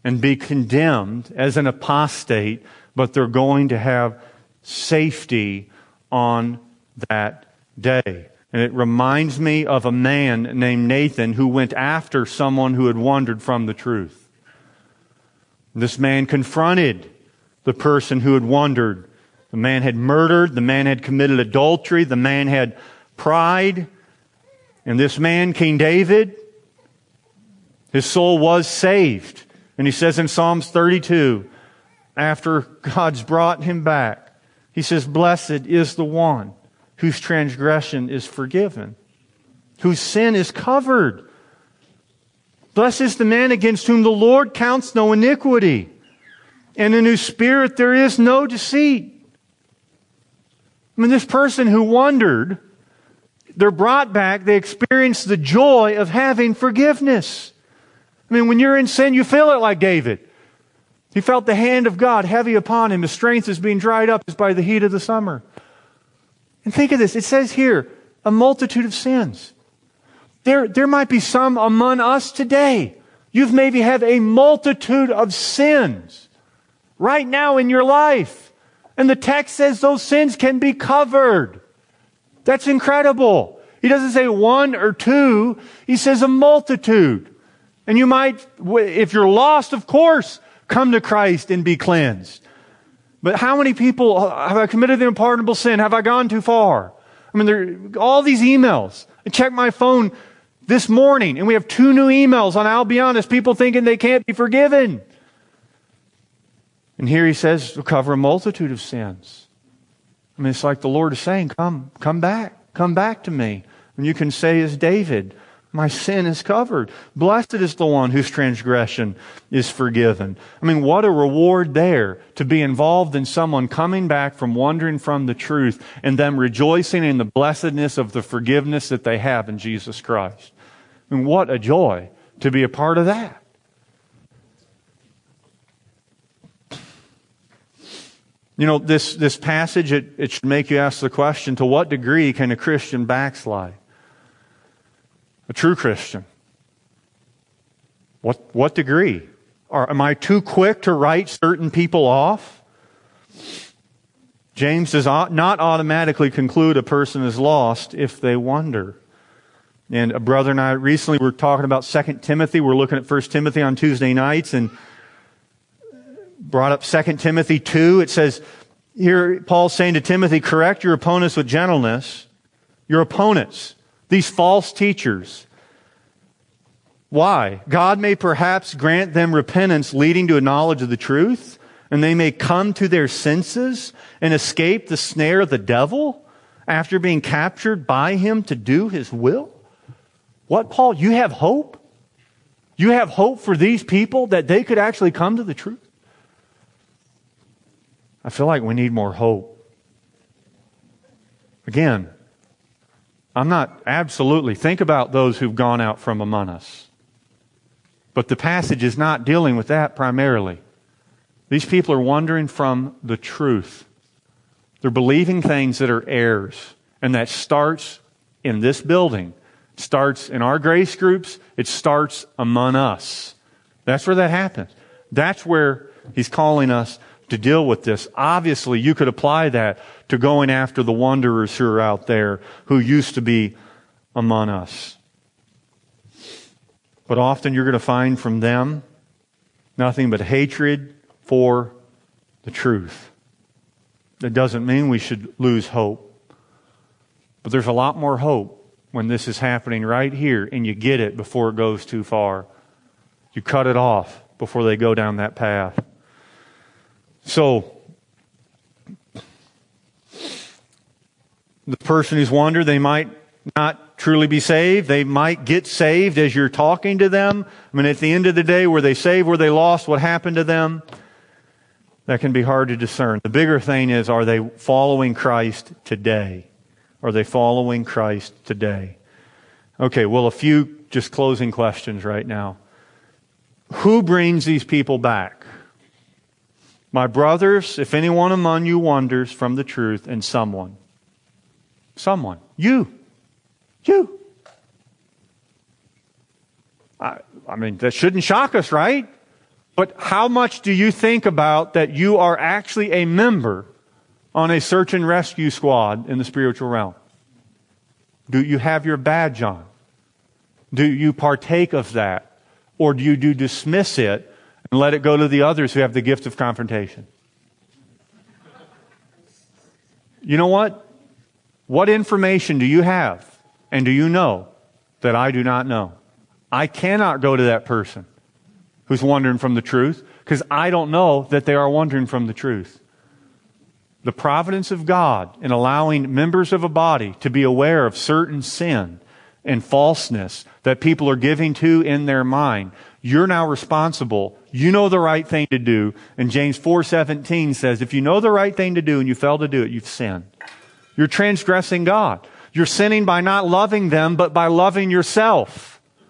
and be condemned as an apostate, but they're going to have safety on that day. And it reminds me of a man named Nathan who went after someone who had wandered from the truth. This man confronted the person who had wandered. The man had murdered. The man had committed adultery. The man had pride. And this man, King David, his soul was saved. And he says in Psalms thirty-two, after God's brought him back, he says, "Blessed is the one whose transgression is forgiven, whose sin is covered. Blessed is the man against whom the Lord counts no iniquity, and in whose spirit there is no deceit." I mean, this person who wandered, they're brought back, they experience the joy of having forgiveness. I mean, when you're in sin, you feel it like David. He felt the hand of God heavy upon him. His strength is being dried up as by the heat of the summer. And think of this. It says here, a multitude of sins. There, there might be some among us today. You've maybe have a multitude of sins right now in your life. And the text says those sins can be covered. That's incredible. He doesn't say one or two. He says a multitude. And you might, if you're lost, of course, come to Christ and be cleansed. But how many people have I committed the unpardonable sin? Have I gone too far? I mean, there all these emails. I checked my phone this morning, and we have two new emails on I'll Be Honest, people thinking they can't be forgiven. And here he says, we'll cover a multitude of sins. I mean, it's like the Lord is saying, come, come back, come back to me. And you can say as David, my sin is covered. Blessed is the one whose transgression is forgiven. I mean, what a reward there to be involved in someone coming back from wandering from the truth and them rejoicing in the blessedness of the forgiveness that they have in Jesus Christ. I mean, what a joy to be a part of that. You know, this, this passage, it, it should make you ask the question, to what degree can a Christian backslide? A true Christian. What, what degree? Or am I too quick to write certain people off? James does not automatically conclude a person is lost if they wander. And a brother and I recently were talking about Second Timothy. We're looking at First Timothy on Tuesday nights and brought up Second Timothy two. It says, here Paul's saying to Timothy, correct your opponents with gentleness. Your opponents. These false teachers. Why? God may perhaps grant them repentance leading to a knowledge of the truth, and they may come to their senses and escape the snare of the devil after being captured by him to do his will. What, Paul? You have hope? You have hope for these people that they could actually come to the truth? I feel like we need more hope. Again, I'm not absolutely, think about those who've gone out from among us. But the passage is not dealing with that primarily. These people are wandering from the truth. They're believing things that are errors. And that starts in this building. It starts in our grace groups. It starts among us. That's where that happens. That's where he's calling us to deal with this. Obviously, you could apply that to going after the wanderers who are out there, who used to be among us. But often you're going to find from them nothing but hatred for the truth. That doesn't mean we should lose hope. But there's a lot more hope when this is happening right here, and you get it before it goes too far. You cut it off before they go down that path. So, the person who's wandered, they might not truly be saved. They might get saved as you're talking to them. I mean, at the end of the day, were they saved? Were they lost? What happened to them? That can be hard to discern. The bigger thing is, are they following Christ today? Are they following Christ today? Okay, well, a few just closing questions right now. Who brings these people back? My brothers, if anyone among you wanders from the truth, and someone. Someone. You. You. I, I mean, that shouldn't shock us, right? But how much do you think about that you are actually a member on a search and rescue squad in the spiritual realm? Do you have your badge on? Do you partake of that? Or do you do dismiss it and let it go to the others who have the gift of confrontation? You know what? What information do you have and do you know that I do not know? I cannot go to that person who's wandering from the truth because I don't know that they are wandering from the truth. The providence of God in allowing members of a body to be aware of certain sin and falseness that people are giving to in their mind. You're now responsible. You know the right thing to do. And James four seventeen says, if you know the right thing to do and you fail to do it, you've sinned. You're transgressing God. You're sinning by not loving them, but by loving yourself.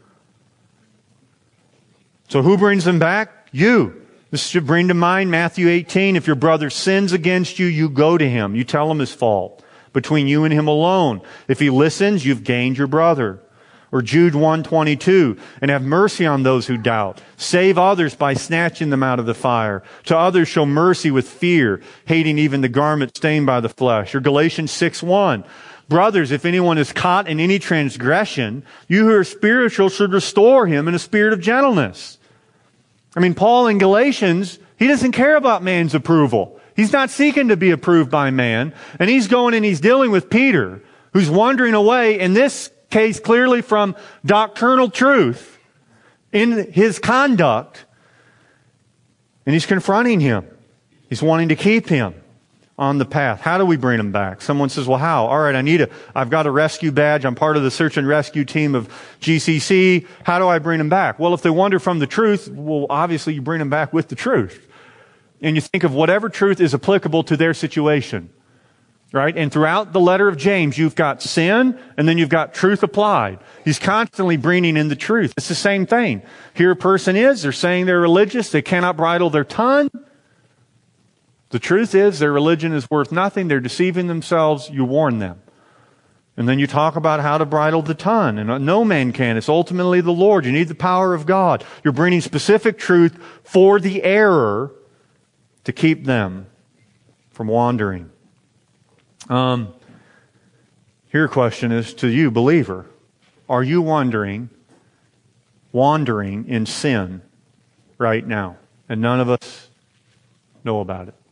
So who brings them back? You. This should bring to mind Matthew eighteen. If your brother sins against you, you go to him. You tell him his fault. Between you and him alone. If he listens, you've gained your brother. Or Jude one twenty-two. And have mercy on those who doubt. Save others by snatching them out of the fire. To others show mercy with fear, hating even the garment stained by the flesh. Or Galatians six one. Brothers, if anyone is caught in any transgression, you who are spiritual should restore him in a spirit of gentleness. I mean, Paul in Galatians, he doesn't care about man's approval. He's not seeking to be approved by man. And he's going and he's dealing with Peter, who's wandering away, in this case clearly from doctrinal truth in his conduct. And he's confronting him. He's wanting to keep him on the path. How do we bring him back? Someone says, well, how? All right, I need a, I've got a rescue badge. I'm part of the search and rescue team of G C C. How do I bring them back? Well, if they wander from the truth, well, obviously you bring them back with the truth. And you think of whatever truth is applicable to their situation. Right? And throughout the letter of James, you've got sin and then you've got truth applied. He's constantly bringing in the truth. It's the same thing. Here a person is, they're saying they're religious, they cannot bridle their tongue. The truth is, their religion is worth nothing. They're deceiving themselves. You warn them. And then you talk about how to bridle the tongue. And no man can. It's ultimately the Lord. You need the power of God. You're bringing specific truth for the error to keep them from wandering. Um, here a question is to you, believer. Are you wandering, wandering in sin right now? And none of us know about it.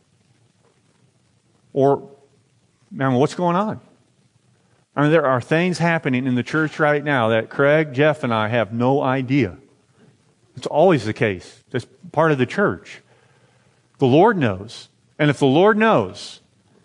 Or, man, what's going on? I mean, there are things happening in the church right now that Craig, Jeff, and I have no idea. It's always the case. That's part of the church. The Lord knows. And if the Lord knows,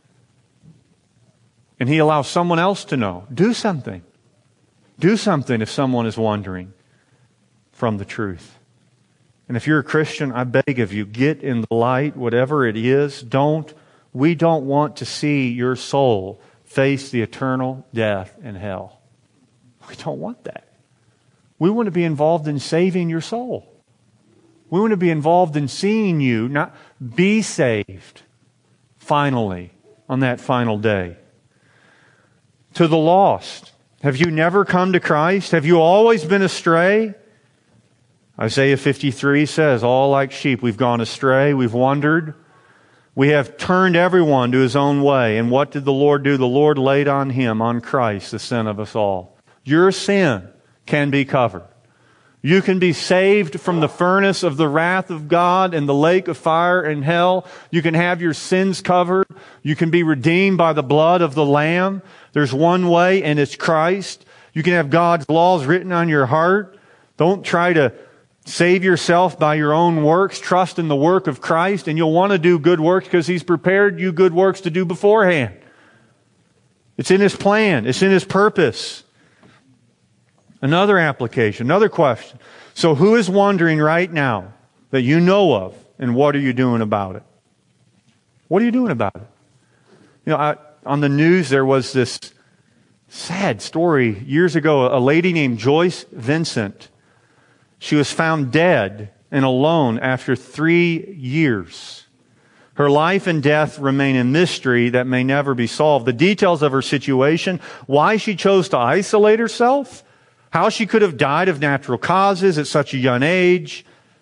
and He allows someone else to know, do something. Do something if someone is wandering from the truth. And if you're a Christian, I beg of you, get in the light, whatever it is. Don't We don't want to see your soul face the eternal death and hell. We don't want that. We want to be involved in saving your soul. We want to be involved in seeing you not be saved finally on that final day. To the lost, have you never come to Christ? Have you always been astray? Isaiah fifty-three says, all like sheep, we've gone astray, we've wandered. We have turned everyone to his own way. And what did the Lord do? The Lord laid on Him, on Christ, the sin of us all. Your sin can be covered. You can be saved from the furnace of the wrath of God and the lake of fire and hell. You can have your sins covered. You can be redeemed by the blood of the Lamb. There's one way, and it's Christ. You can have God's laws written on your heart. Don't try to save yourself by your own works. Trust in the work of Christ, and you'll want to do good works because He's prepared you good works to do beforehand. It's in His plan. It's in His purpose. Another application, another question. So who is wandering right now that you know of, and what are you doing about it? What are you doing about it? You know, I, on the news there was this sad story years ago. A lady named Joyce Vincent. She was found dead and alone after three years. Her life and death remain a mystery that may never be solved. The details of her situation, why she chose to isolate herself, how she could have died of natural causes at such a young age,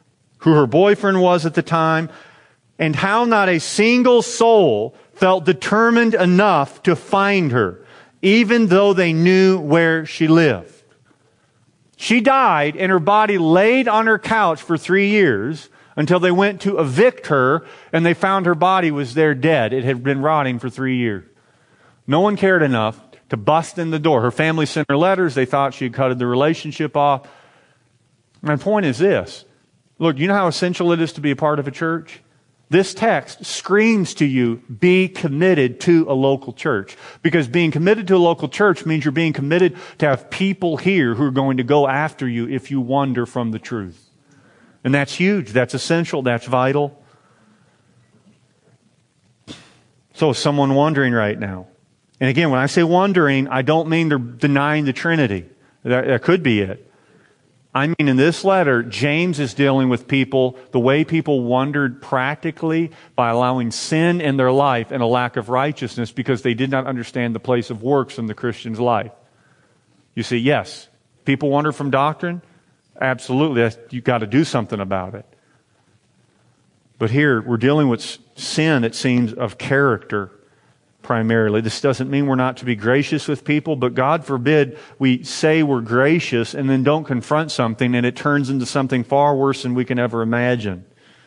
who her boyfriend was at the time, and how not a single soul felt determined enough to find her, even though they knew where she lived. She died, and her body laid on her couch for three years until they went to evict her, and they found her body was there dead. It had been rotting for three years. No one cared enough to bust in the door. Her family sent her letters. They thought she had cut the relationship off. My point is this. Look, you know how essential it is to be a part of a church? This text screams to you, be committed to a local church. Because being committed to a local church means you're being committed to have people here who are going to go after you if you wander from the truth. And that's huge. That's essential. That's vital. So is someone wondering right now? And again, when I say wondering, I don't mean they're denying the Trinity. That, that could be it. I mean, in this letter, James is dealing with people, the way people wandered practically by allowing sin in their life and a lack of righteousness because they did not understand the place of works in the Christian's life. You see, yes, people wander from doctrine. Absolutely, you've got to do something about it. But here, we're dealing with sin, it seems, of character primarily. This doesn't mean we're not to be gracious with people, but God forbid we say we're gracious and then don't confront something and it turns into something far worse than we can ever imagine.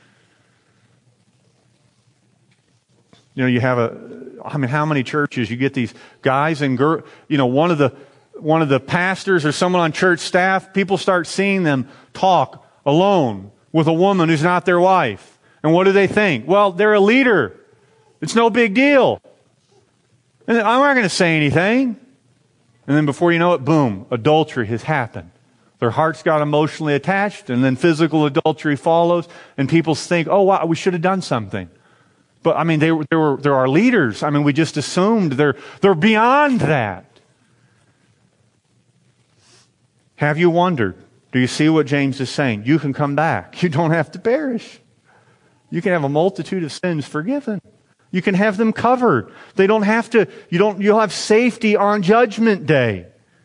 You know, you have a, I mean, how many churches you get these guys and girls, you know, one of the, one of the pastors or someone on church staff, people start seeing them talk alone with a woman who's not their wife. And what do they think? Well, they're a leader. It's no big deal. And I'm not going to say anything. And then before you know it, boom, adultery has happened. Their hearts got emotionally attached, and then physical adultery follows, and people think, oh, wow, we should have done something. But, I mean, they were, they were, they're our leaders. I mean, we just assumed they're, they're beyond that. Have you wondered? Do you see what James is saying? You can come back. You don't have to perish. You can have a multitude of sins forgiven. You can have them covered. They don't have to, you don't, you'll have safety on Judgment Day.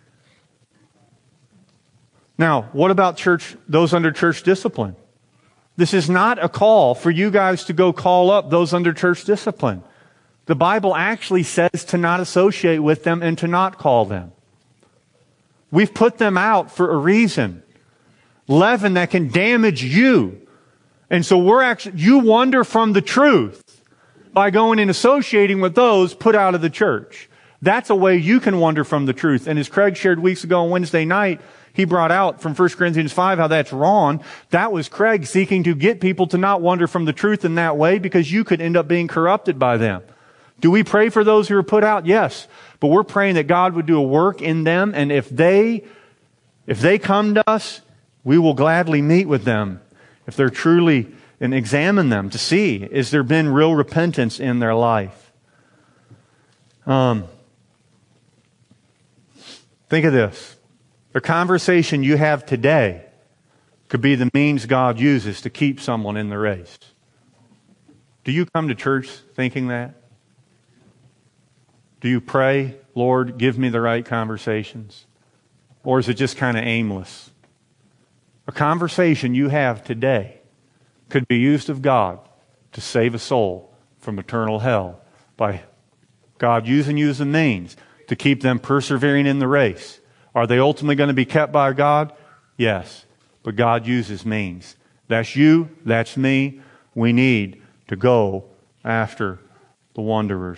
Now, what about church, those under church discipline? This is not a call for you guys to go call up those under church discipline. The Bible actually says to not associate with them and to not call them. We've put them out for a reason. Leaven that can damage you. And so we're actually, you wander from the truth by going and associating with those put out of the church. That's a way you can wander from the truth. And as Craig shared weeks ago on Wednesday night, he brought out from First Corinthians five how that's wrong. That was Craig seeking to get people to not wander from the truth in that way because you could end up being corrupted by them. Do we pray for those who are put out? Yes. But we're praying that God would do a work in them. And if they, if they come to us, we will gladly meet with them. If they're truly, and examine them to see, is there been real repentance in their life? Um, think of this. The conversation you have today could be the means God uses to keep someone in the race. Do you come to church thinking that? Do you pray, Lord, give me the right conversations? Or is it just kind of aimless? A conversation you have today could be used of God to save a soul from eternal hell by God using you as a means to keep them persevering in the race. Are they ultimately going to be kept by God? Yes. But God uses means. That's you. That's me. We need to go after the wanderers.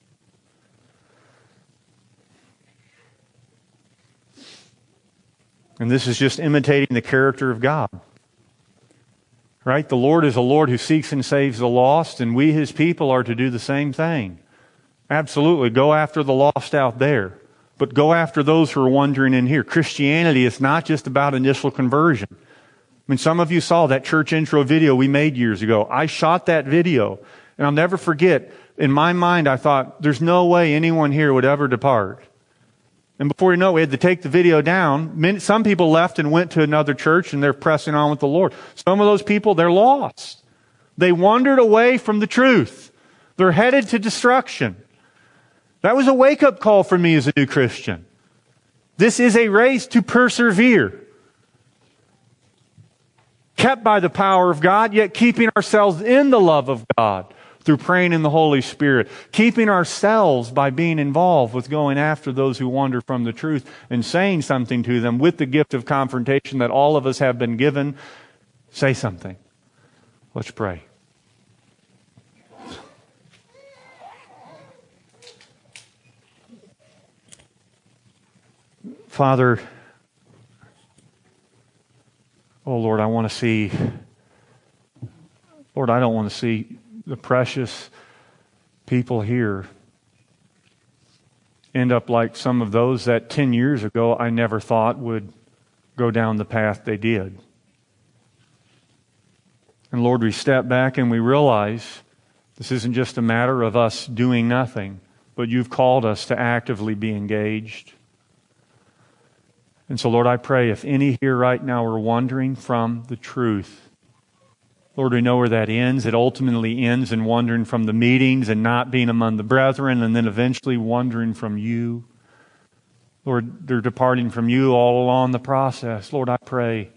And this is just imitating the character of God. Right? The Lord is a Lord who seeks and saves the lost, and we, His people, are to do the same thing. Absolutely. Go after the lost out there. But go after those who are wandering in here. Christianity is not just about initial conversion. I mean, some of you saw that church intro video we made years ago. I shot that video, and I'll never forget, in my mind, I thought, there's no way anyone here would ever depart. And before you know it, we had to take the video down. Some people left and went to another church, and they're pressing on with the Lord. Some of those people, they're lost. They wandered away from the truth. They're headed to destruction. That was a wake-up call for me as a new Christian. This is a race to persevere. kept by the power of God, yet keeping ourselves in the love of God through praying in the Holy Spirit, keeping ourselves by being involved with going after those who wander from the truth and saying something to them with the gift of confrontation that all of us have been given. Say something. Let's pray. Father, oh Lord, I want to see, Lord, I don't want to see the precious people here end up like some of those that ten years ago I never thought would go down the path they did. And Lord, we step back and we realize this isn't just a matter of us doing nothing, but you've called us to actively be engaged. And so, Lord, I pray if any here right now are wandering from the truth, Lord, we know where that ends. It ultimately ends in wandering from the meetings and not being among the brethren, and then eventually wandering from you. Lord, they're departing from you all along the process. Lord, I pray.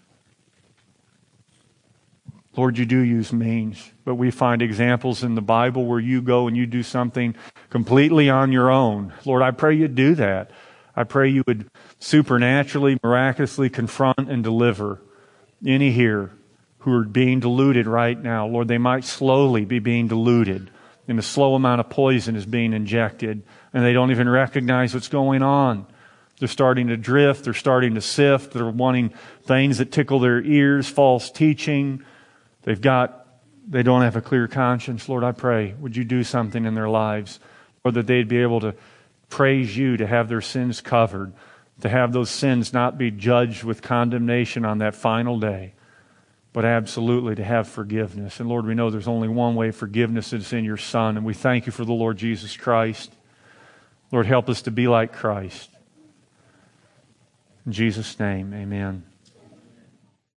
Lord, you do use means, but we find examples in the Bible where you go and you do something completely on your own. Lord, I pray you'd do that. I pray you would supernaturally, miraculously confront and deliver any here who are being deluded right now. Lord, they might slowly be being deluded, and a slow amount of poison is being injected, and they don't even recognize what's going on. They're starting to drift. They're starting to sift. They're wanting things that tickle their ears, false teaching. They've got, they don't have a clear conscience. Lord, I pray, would you do something in their lives, or that they'd be able to praise you, to have their sins covered, to have those sins not be judged with condemnation on that final day, but absolutely to have forgiveness. And Lord, we know there's only one way forgiveness is in your Son, and we thank you for the Lord Jesus Christ. Lord, help us to be like Christ. In Jesus' name, amen.